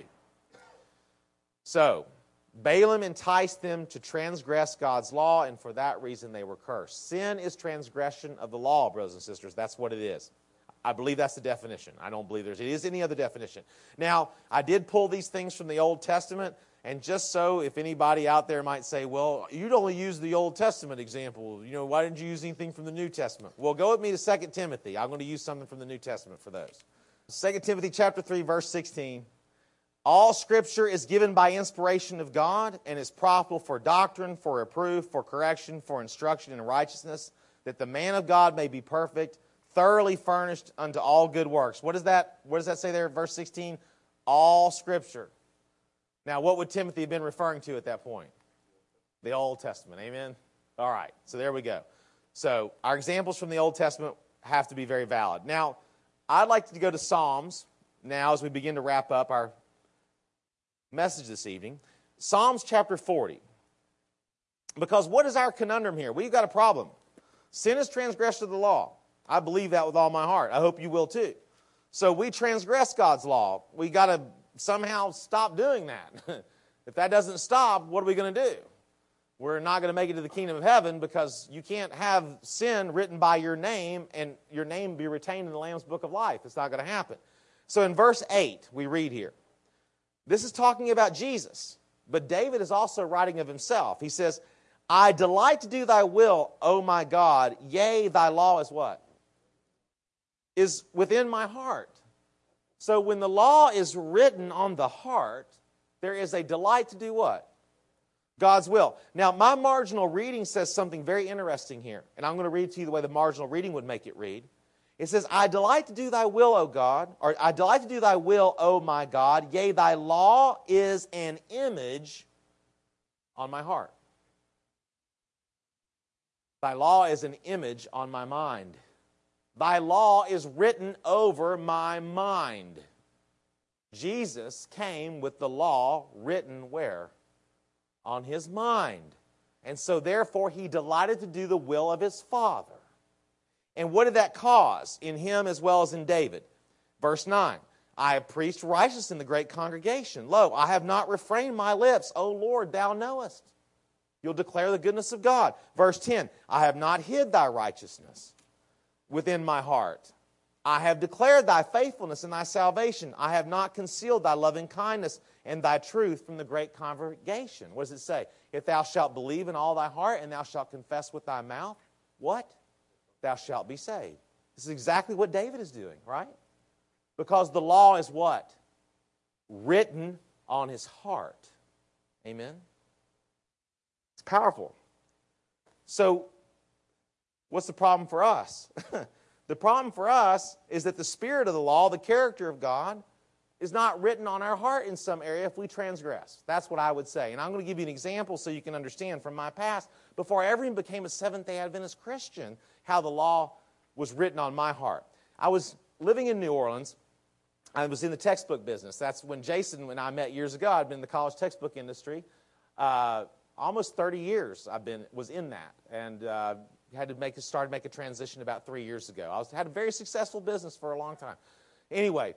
So, Balaam enticed them to transgress God's law, and for that reason they were cursed. Sin is transgression of the law, brothers and sisters. That's what it is. I believe that's the definition. I don't believe there is any other definition. Now, I did pull these things from the Old Testament, and just so if anybody out there might say, well, you'd only use the Old Testament example. You know, why didn't you use anything from the New Testament? Well, go with me to 2 Timothy. I'm going to use something from the New Testament for those. 2 Timothy chapter 3, verse 16. All Scripture is given by inspiration of God and is profitable for doctrine, for reproof, for correction, for instruction in righteousness, that the man of God may be perfect, thoroughly furnished unto all good works. What does that say there, verse 16? All Scripture. Now, what would Timothy have been referring to at that point? The Old Testament, amen? All right, so there we go. So, our examples from the Old Testament have to be very valid. Now, I'd like to go to Psalms now as we begin to wrap up our message this evening. Psalms chapter 40. Because what is our conundrum here? We've got a problem. Sin is transgression of the law. I believe that with all my heart. I hope you will too. So we transgress God's law. We got to somehow stop doing that. If that doesn't stop, what are we going to do? We're not going to make it to the kingdom of heaven, because you can't have sin written by your name and your name be retained in the Lamb's book of life. It's not going to happen. So in verse 8, we read here. This is talking about Jesus, but David is also writing of himself. He says, I delight to do thy will, O my God. Yea, thy law is what? Is within my heart. So when the law is written on the heart, there is a delight to do what? God's will. Now, my marginal reading says something very interesting here, and I'm going to read to you the way the marginal reading would make it read. It says, I delight to do thy will, O God, or I delight to do thy will, O my God. Yea, thy law is an image on my heart. Thy law is an image on my mind. Thy law is written over my mind. Jesus came with the law written where? On his mind. And so therefore he delighted to do the will of his Father. And what did that cause in him as well as in David? Verse 9, I have preached righteousness in the great congregation. Lo, I have not refrained my lips. O Lord, thou knowest. You'll declare the goodness of God. Verse 10, I have not hid thy righteousness within my heart. I have declared thy faithfulness and thy salvation. I have not concealed thy loving kindness and thy truth from the great congregation. What does it say? If thou shalt believe in all thy heart and thou shalt confess with thy mouth, what? Thou shalt be saved. This is exactly what David is doing, right? Because the law is what? Written on his heart. Amen? It's powerful. So, what's the problem for us? The problem for us is that the spirit of the law, the character of God, is not written on our heart in some area if we transgress. That's what I would say. And I'm going to give you an example so you can understand from my past, before I ever even became a Seventh-day Adventist Christian, how the law was written on my heart. I was living in New Orleans. I was in the textbook business. That's when Jason and I met years ago. I'd been in the college textbook industry. Almost 30 years was in that. And had to start to make a transition about 3 years ago. I had a very successful business for a long time. Anyway,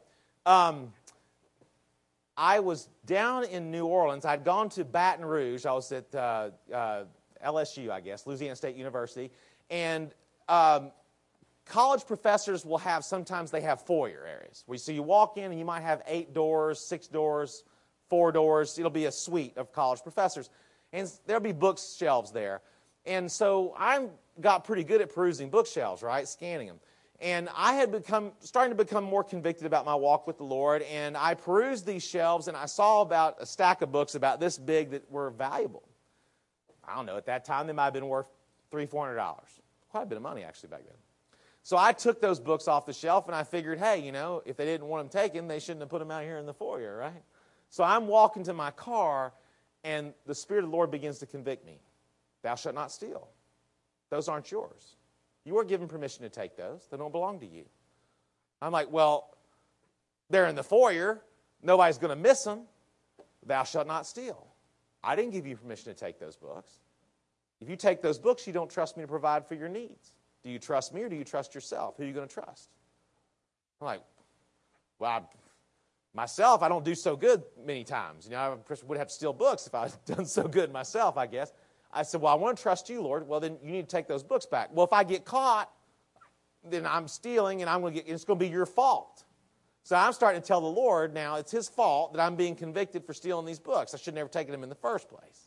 I was down in New Orleans. I'd gone to Baton Rouge. I was at LSU, I guess, Louisiana State University. And college professors will have, sometimes they have foyer areas. So you walk in and you might have 8 doors, 6 doors, 4 doors. It'll be a suite of college professors. And there'll be bookshelves there. And so I got pretty good at perusing bookshelves, right, scanning them. And I had starting to become more convicted about my walk with the Lord, and I perused these shelves, and I saw about a stack of books about this big that were valuable. I don't know, at that time they might have been worth $300-$400. Quite a bit of money, actually, back then. So I took those books off the shelf, and I figured, hey, if they didn't want them taken, they shouldn't have put them out here in the foyer, right? So I'm walking to my car, and the Spirit of the Lord begins to convict me. Thou shalt not steal. Those aren't yours. You were given permission to take those. They don't belong to you. I'm like, well, they're in the foyer. Nobody's going to miss them. Thou shalt not steal. I didn't give you permission to take those books. If you take those books, you don't trust me to provide for your needs. Do you trust me or do you trust yourself? Who are you going to trust? I'm like, well, myself, I don't do so good many times. I would have to steal books if I had done so good myself, I guess. I said, well, I want to trust you, Lord. Well, then you need to take those books back. Well, if I get caught, then I'm stealing, and it's going to be your fault. So I'm starting to tell the Lord now it's His fault that I'm being convicted for stealing these books. I should have never taken them in the first place.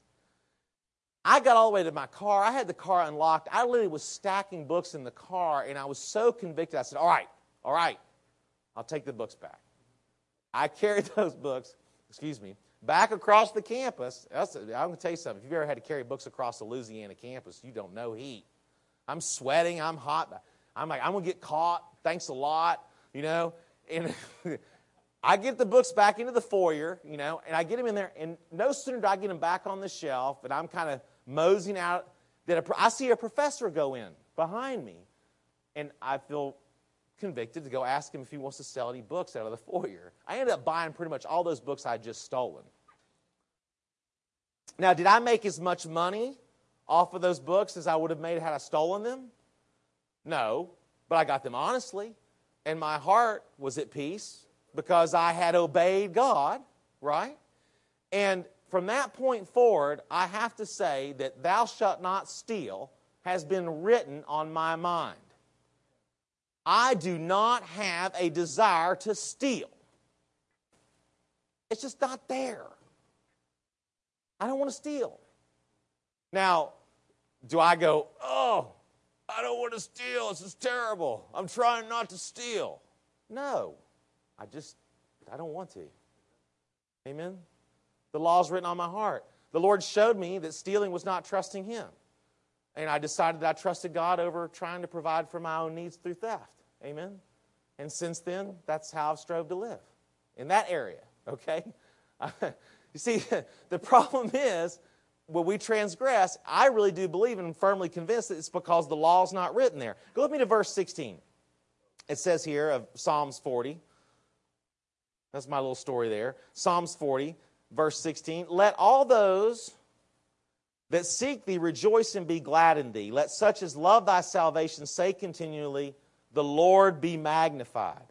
I got all the way to my car. I had the car unlocked. I literally was stacking books in the car, and I was so convicted. I said, all right, I'll take the books back. I carried those books, back across the campus. I'm going to tell you something. If you've ever had to carry books across the Louisiana campus, you don't know heat. I'm sweating. I'm hot. I'm like, I'm going to get caught. Thanks a lot, And I get the books back into the foyer, and I get them in there. And no sooner do I get them back on the shelf, and I'm kind of moseying out, that I see a professor go in behind me. And I feel convicted to go ask him if he wants to sell any books out of the foyer. I ended up buying pretty much all those books I had just stolen. Now, did I make as much money off of those books as I would have made had I stolen them? No, but I got them honestly, and my heart was at peace because I had obeyed God, right? And from that point forward, I have to say that thou shalt not steal has been written on my mind. I do not have a desire to steal. It's just not there. I don't want to steal. Now, do I go, oh, I don't want to steal. This is terrible. I'm trying not to steal. No, I don't want to. Amen? The law's written on my heart. The Lord showed me that stealing was not trusting Him. And I decided that I trusted God over trying to provide for my own needs through theft. Amen? And since then, that's how I've strove to live. In that area, okay? You see, the problem is, when we transgress, I really do believe and am firmly convinced that it's because the law's not written there. Go with me to verse 16. It says here of Psalms 40. That's my little story there. Psalms 40, verse 16. Let all those that seek thee rejoice and be glad in thee. Let such as love thy salvation say continually, the Lord be magnified.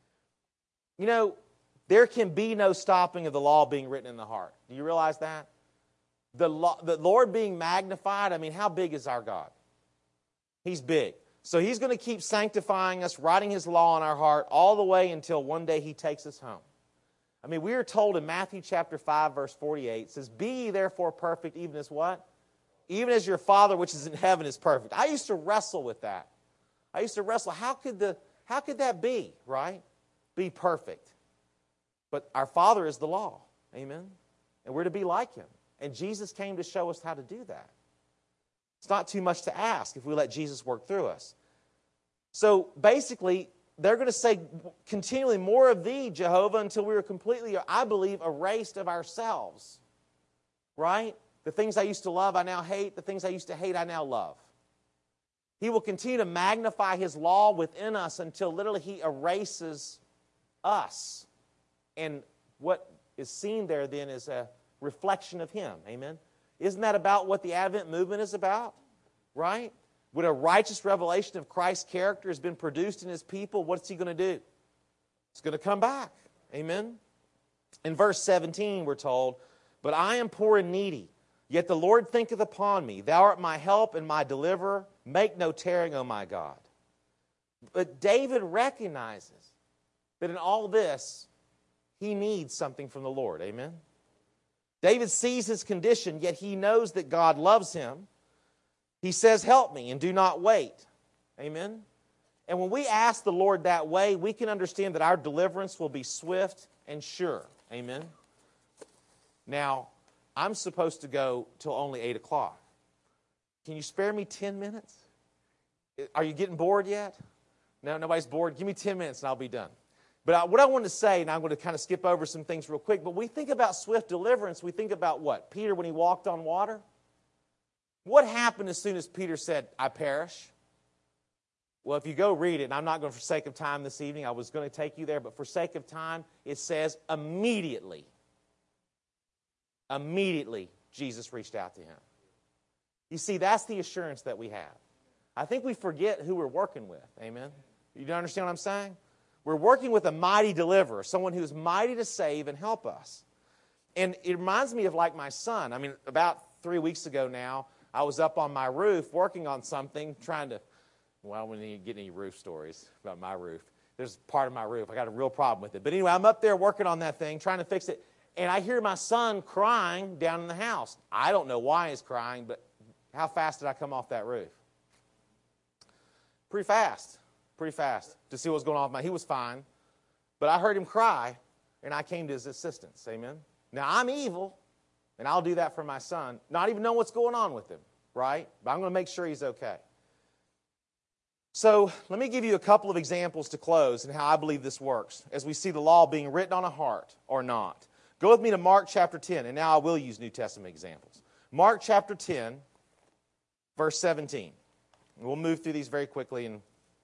There can be no stopping of the law being written in the heart. Do you realize that? The Lord being magnified, how big is our God? He's big. So He's going to keep sanctifying us, writing His law in our heart all the way until one day He takes us home. We are told in Matthew chapter 5, verse 48, it says, be ye therefore perfect, even as what? Even as your Father which is in heaven is perfect. I used to wrestle with that. How could that be, right? Be perfect. But our Father is the law. Amen? And we're to be like Him. And Jesus came to show us how to do that. It's not too much to ask if we let Jesus work through us. So basically, they're going to say continually, more of thee, Jehovah, until we are completely, I believe, erased of ourselves. Right? The things I used to love, I now hate. The things I used to hate, I now love. He will continue to magnify His law within us until literally He erases us. And what is seen there then is a reflection of Him. Amen? Isn't that about what the Advent movement is about? Right? When a righteous revelation of Christ's character has been produced in His people, what's He going to do? He's going to come back. Amen? In verse 17 we're told, but I am poor and needy, yet the Lord thinketh upon me. Thou art my help and my deliverer. Make no tarrying, O my God. But David recognizes that in all this, he needs something from the Lord. Amen? David sees his condition, yet he knows that God loves him. He says, help me, and do not wait. Amen? And when we ask the Lord that way, we can understand that our deliverance will be swift and sure. Amen? Now, I'm supposed to go till only 8 o'clock. Can you spare me 10 minutes? Are you getting bored yet? No, nobody's bored. Give me 10 minutes and I'll be done. But what I want to say, and I'm going to kind of skip over some things real quick, but we think about swift deliverance, we think about what? Peter when he walked on water? What happened as soon as Peter said, I perish? Well, if you go read it, and I'm not going to, for sake of time this evening, I was going to take you there, but for sake of time, it says immediately Jesus reached out to him. You see, that's the assurance that we have. I think we forget who we're working with. Amen? You understand what I'm saying? We're working with a mighty deliverer, someone who's mighty to save and help us. And it reminds me of like my son. I mean, about 3 weeks ago now, I was up on my roof working on something, trying to, well, we didn't get any roof stories about my roof. There's part of my roof. I got a real problem with it. But anyway, I'm up there working on that thing, trying to fix it. And I hear my son crying down in the house. I don't know why he's crying, but how fast did I come off that roof? Pretty fast to see what was going on with he was fine. But I heard him cry, and I came to his assistance. Amen? Now, I'm evil, and I'll do that for my son, not even know what's going on with him, right? But I'm going to make sure he's okay. So let me give you a couple of examples to close and how I believe this works as we see the law being written on a heart or not. Go with me to Mark chapter 10, and now I will use New Testament examples. Mark chapter 10, verse 17. We'll move through these very quickly. And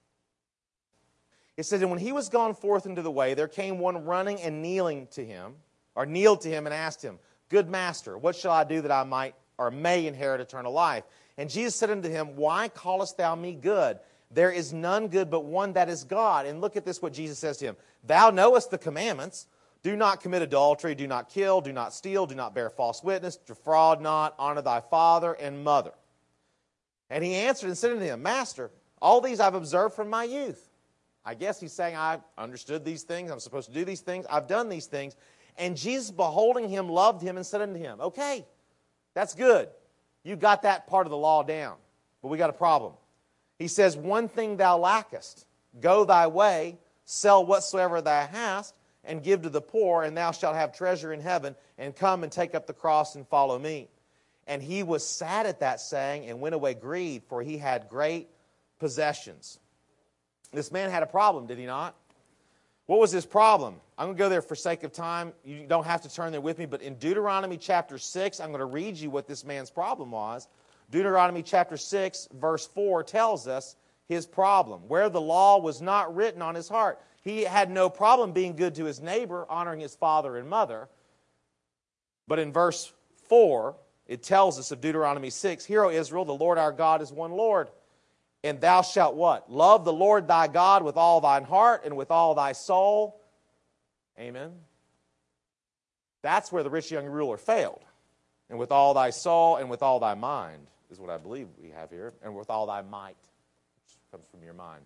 it says, and when he was gone forth into the way, there came one running and kneeled to him and asked him, Good master, what shall I do that I might or may inherit eternal life? And Jesus said unto him, Why callest thou me good? There is none good but one, that is God. And look at this, what Jesus says to him. Thou knowest the commandments. Do not commit adultery, do not kill, do not steal, do not bear false witness, defraud not, honor thy father and mother. And he answered and said unto him, Master, all these I've observed from my youth. I guess he's saying, I've understood these things, I'm supposed to do these things, I've done these things. And Jesus, beholding him, loved him and said unto him, Okay, that's good. You got that part of the law down. But we got a problem. He says, One thing thou lackest. Go thy way, sell whatsoever thou hast, and give to the poor, and thou shalt have treasure in heaven, and come and take up the cross and follow me. And he was sad at that saying, and went away grieved, for he had great possessions. This man had a problem, did he not? What was his problem? I'm going to go there for sake of time. You don't have to turn there with me, but in Deuteronomy chapter 6, I'm going to read you what this man's problem was. Deuteronomy chapter 6, verse 4 tells us his problem, where the law was not written on his heart. He had no problem being good to his neighbor, honoring his father and mother. But in verse 4, it tells us of Deuteronomy 6, Hear, O Israel, the Lord our God is one Lord. And thou shalt what? Love the Lord thy God with all thine heart and with all thy soul. Amen. That's where the rich young ruler failed. And with all thy soul and with all thy mind is what I believe we have here. And with all thy might, which comes from your mind.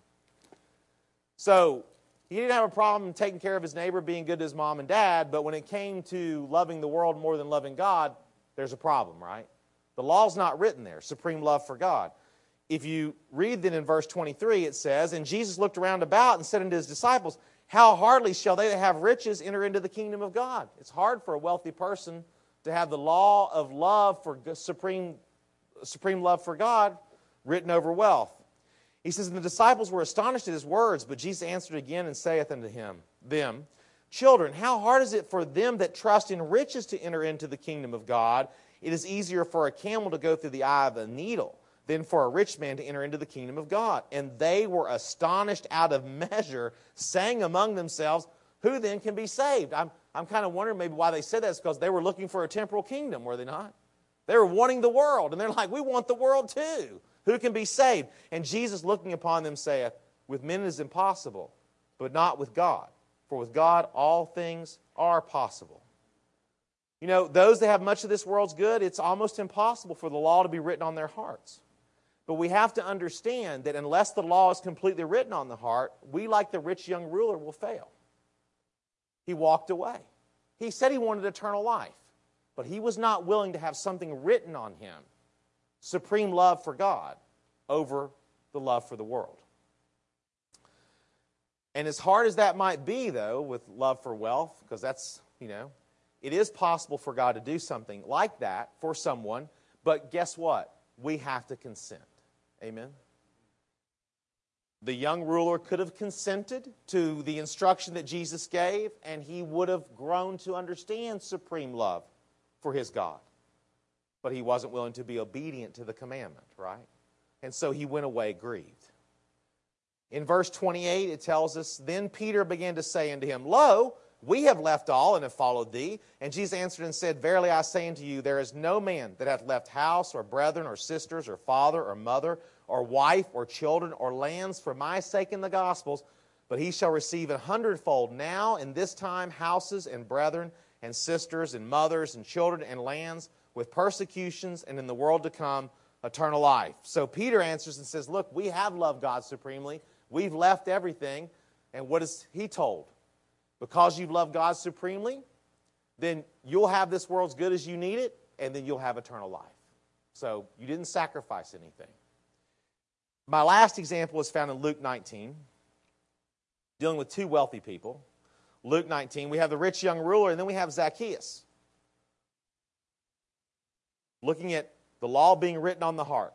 So, he didn't have a problem taking care of his neighbor, being good to his mom and dad, but when it came to loving the world more than loving God, there's a problem, right? The law's not written there, supreme love for God. If you read then in verse 23, it says, And Jesus looked around about and said unto his disciples, How hardly shall they that have riches enter into the kingdom of God? It's hard for a wealthy person to have the law of love for supreme love for God written over wealth. He says, And the disciples were astonished at his words, but Jesus answered again and saith unto them, Children, how hard is it for them that trust in riches to enter into the kingdom of God? It is easier for a camel to go through the eye of a needle than for a rich man to enter into the kingdom of God. And they were astonished out of measure, saying among themselves, Who then can be saved? I'm kind of wondering maybe why they said that. It's because they were looking for a temporal kingdom, were they not? They were wanting the world, and they're like, we want the world too. Who can be saved? And Jesus, looking upon them, saith, With men it is impossible, but not with God. For with God all things are possible. You know, those that have much of this world's good, it's almost impossible for the law to be written on their hearts. But we have to understand that unless the law is completely written on the heart, we, like the rich young ruler, will fail. He walked away. He said he wanted eternal life. but he was not willing to have something written on him, supreme love for God over the love for the world. And as hard as that might be, though, with love for wealth, because that's, it is possible for God to do something like that for someone, but guess what? We have to consent. Amen? The young ruler could have consented to the instruction that Jesus gave, and he would have grown to understand supreme love for his God. But he wasn't willing to be obedient to the commandment, right? And so he went away grieved. In verse 28, it tells us, Then Peter began to say unto him, Lo, we have left all and have followed thee. And Jesus answered and said, Verily I say unto you, there is no man that hath left house, or brethren, or sisters, or father, or mother, or wife, or children, or lands for my sake in the Gospels, but he shall receive 100-fold now in this time houses and brethren, and sisters, and mothers, and children, and lands, with persecutions, and in the world to come, eternal life. So Peter answers and says, Look, we have loved God supremely. We've left everything. And what is he told? Because you've loved God supremely, then you'll have this world as good as you need it, and then you'll have eternal life. So you didn't sacrifice anything. My last example is found in Luke 19, dealing with two wealthy people. Luke 19, we have the rich young ruler, and then we have Zacchaeus. Looking at the law being written on the heart.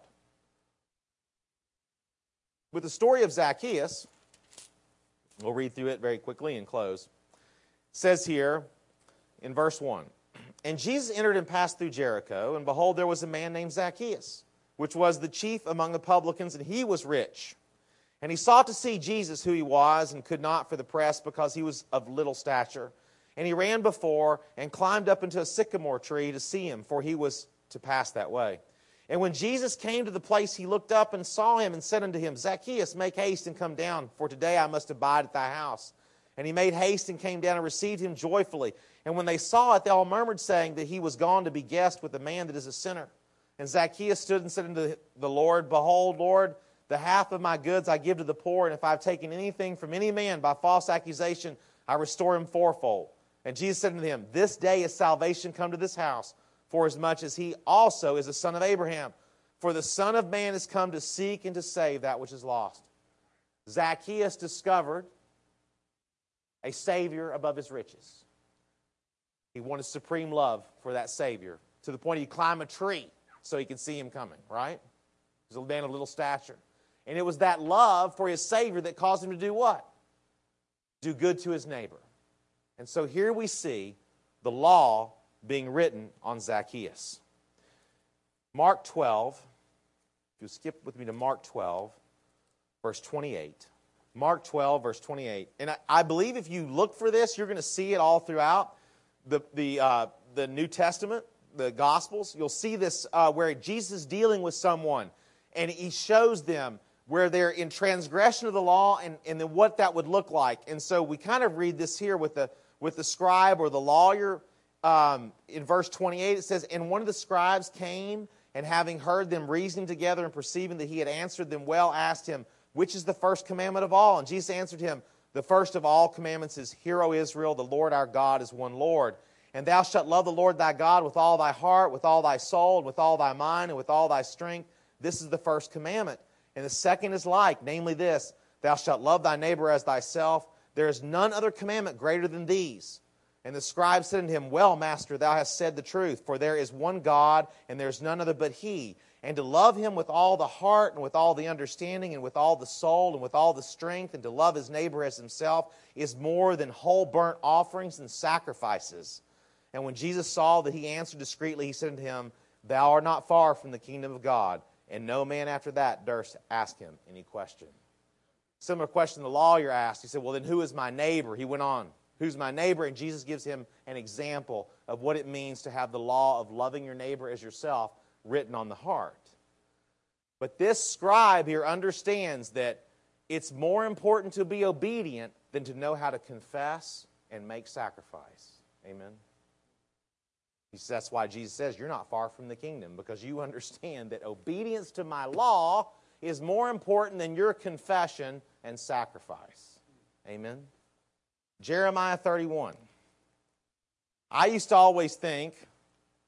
With the story of Zacchaeus, we'll read through it very quickly and close. It says here in verse 1, And Jesus entered and passed through Jericho, and behold, there was a man named Zacchaeus, which was the chief among the publicans, and he was rich. And he sought to see Jesus, who he was, and could not for the press, because he was of little stature. And he ran before, and climbed up into a sycamore tree to see him, for he was to pass that way. And when Jesus came to the place, he looked up and saw him, and said unto him, Zacchaeus, make haste and come down, for today I must abide at thy house. And he made haste and came down and received him joyfully. And when they saw it, they all murmured, saying that he was gone to be guest with a man that is a sinner. And Zacchaeus stood and said unto the Lord, Behold, Lord, the half of my goods I give to the poor, and if I have taken anything from any man by false accusation, I restore him fourfold. And Jesus said unto him, This day is salvation come to this house, forasmuch as he also is a son of Abraham. For the Son of Man is come to seek and to save that which is lost. Zacchaeus discovered a Savior above his riches. He wanted supreme love for that Savior, to the point he'd climb a tree so he could see him coming, right? He was a man of little stature. And it was that love for his Savior that caused him to do what? Do good to his neighbor. And so here we see the law being written on Zacchaeus. Mark 12, if you skip with me to Mark 12, verse 28. Mark 12, verse 28. And I believe if you look for this, you're going to see it all throughout the New Testament, the Gospels. You'll see this where Jesus is dealing with someone, and he shows them where they're in transgression of the law and then what that would look like. And so we kind of read this here with the scribe or the lawyer. In verse 28, it says, And one of the scribes came, and having heard them reasoning together and perceiving that he had answered them well, asked him, Which is the first commandment of all? And Jesus answered him, The first of all commandments is, Hear, O Israel, the Lord our God is one Lord. And thou shalt love the Lord thy God with all thy heart, with all thy soul, and with all thy mind, and with all thy strength. This is the first commandment. And the second is like, namely this, Thou shalt love thy neighbor as thyself. There is none other commandment greater than these. And the scribe said unto him, Well, master, thou hast said the truth, for there is one God, and there is none other but he. And to love him with all the heart, and with all the understanding, and with all the soul, and with all the strength, and to love his neighbor as himself, is more than whole burnt offerings and sacrifices. And when Jesus saw that he answered discreetly, he said unto him, Thou art not far from the kingdom of God. And no man after that durst ask him any question. Similar question the lawyer asked. He said, Well, then who is my neighbor? He went on. Who's my neighbor? And Jesus gives him an example of what it means to have the law of loving your neighbor as yourself written on the heart. But this scribe here understands that it's more important to be obedient than to know how to confess and make sacrifice. Amen? That's why Jesus says you're not far from the kingdom, because you understand that obedience to my law is more important than your confession and sacrifice. Amen? Jeremiah 31. I used to always think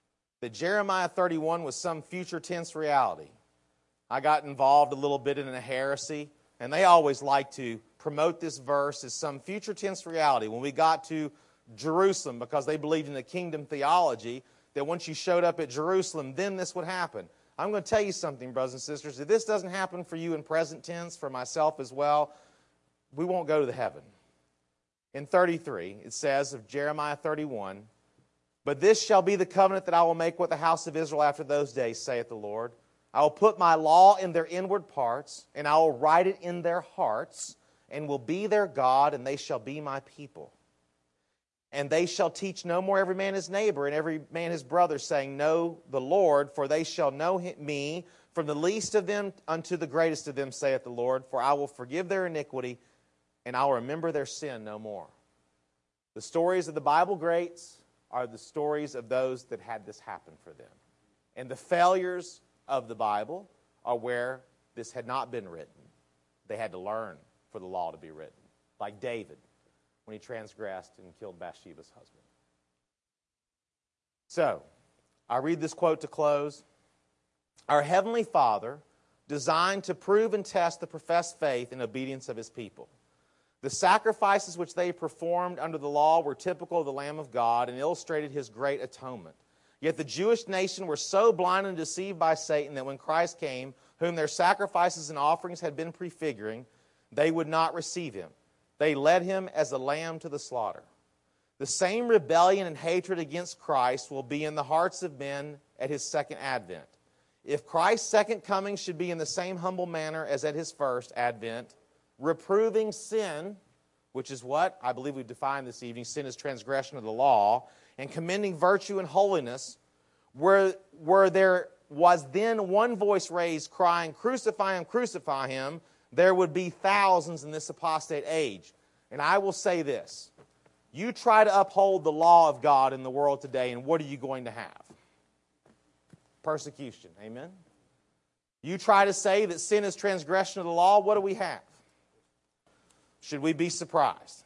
that Jeremiah 31 was some future tense reality. I got involved a little bit in a heresy, and they always like to promote this verse as some future tense reality. When we got to Jerusalem, because they believed in the kingdom theology, that once you showed up at Jerusalem, then this would happen. I'm going to tell you something, brothers and sisters. If this doesn't happen for you in present tense, for myself as well, we won't go to the heaven. In 33, it says of Jeremiah 31, "But this shall be the covenant that I will make with the house of Israel after those days, saith the Lord. I will put my law in their inward parts, and I will write it in their hearts, and will be their God, and they shall be my people. And they shall teach no more every man his neighbor and every man his brother, saying, Know the Lord, for they shall know me, from the least of them unto the greatest of them, saith the Lord. For I will forgive their iniquity, and I will remember their sin no more." The stories of the Bible greats are the stories of those that had this happen for them. And the failures of the Bible are where this had not been written. They had to learn for the law to be written, like David when he transgressed and killed Bathsheba's husband. So, I read this quote to close. Our Heavenly Father designed to prove and test the professed faith and obedience of His people. The sacrifices which they performed under the law were typical of the Lamb of God and illustrated His great atonement. Yet the Jewish nation were so blind and deceived by Satan that when Christ came, whom their sacrifices and offerings had been prefiguring, they would not receive Him. They led Him as a lamb to the slaughter. The same rebellion and hatred against Christ will be in the hearts of men at His second advent. If Christ's second coming should be in the same humble manner as at His first advent, reproving sin, which is what I believe we've defined this evening, sin is transgression of the law, and commending virtue and holiness, where there was then one voice raised crying, Crucify Him, crucify Him, there would be thousands in this apostate age. And I will say this, you try to uphold the law of God in the world today, and what are you going to have? Persecution, amen? You try to say that sin is transgression of the law, what do we have? Should we be surprised?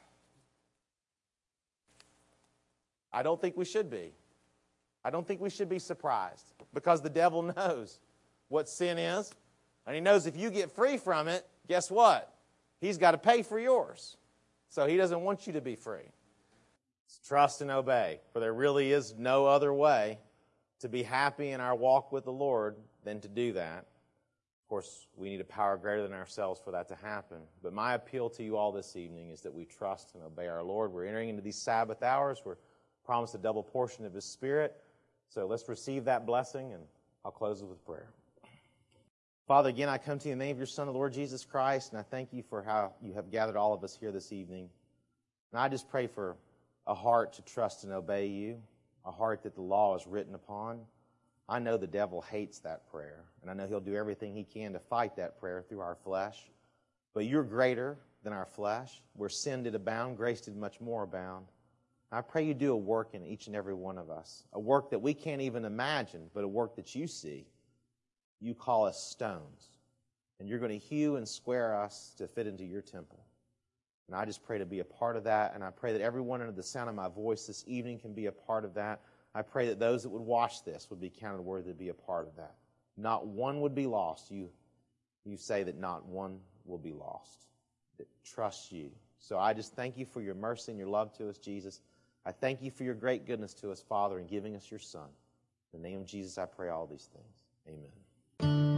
I don't think we should be. I don't think we should be surprised, because the devil knows what sin is, and he knows if you get free from it, guess what? He's got to pay for yours. So he doesn't want you to be free. It's trust and obey, for there really is no other way to be happy in our walk with the Lord than to do that. Of course, we need a power greater than ourselves for that to happen. But my appeal to you all this evening is that we trust and obey our Lord. We're entering into these Sabbath hours. We're promised a double portion of His Spirit. So let's receive that blessing, and I'll close it with prayer. Father, again, I come to you in the name of your Son, the Lord Jesus Christ, and I thank you for how you have gathered all of us here this evening. And I just pray for a heart to trust and obey you, a heart that the law is written upon. I know the devil hates that prayer, and I know he'll do everything he can to fight that prayer through our flesh. But you're greater than our flesh. Where sin did abound, grace did much more abound. I pray you do a work in each and every one of us, a work that we can't even imagine, but a work that you see. You call us stones, and you're going to hew and square us to fit into your temple. And I just pray to be a part of that, and I pray that everyone under the sound of my voice this evening can be a part of that. I pray that those that would watch this would be counted worthy to be a part of that. Not one would be lost. You say that not one will be lost, that trusts you. So I just thank you for your mercy and your love to us, Jesus. I thank you for your great goodness to us, Father, in giving us your Son. In the name of Jesus, I pray all these things. Amen.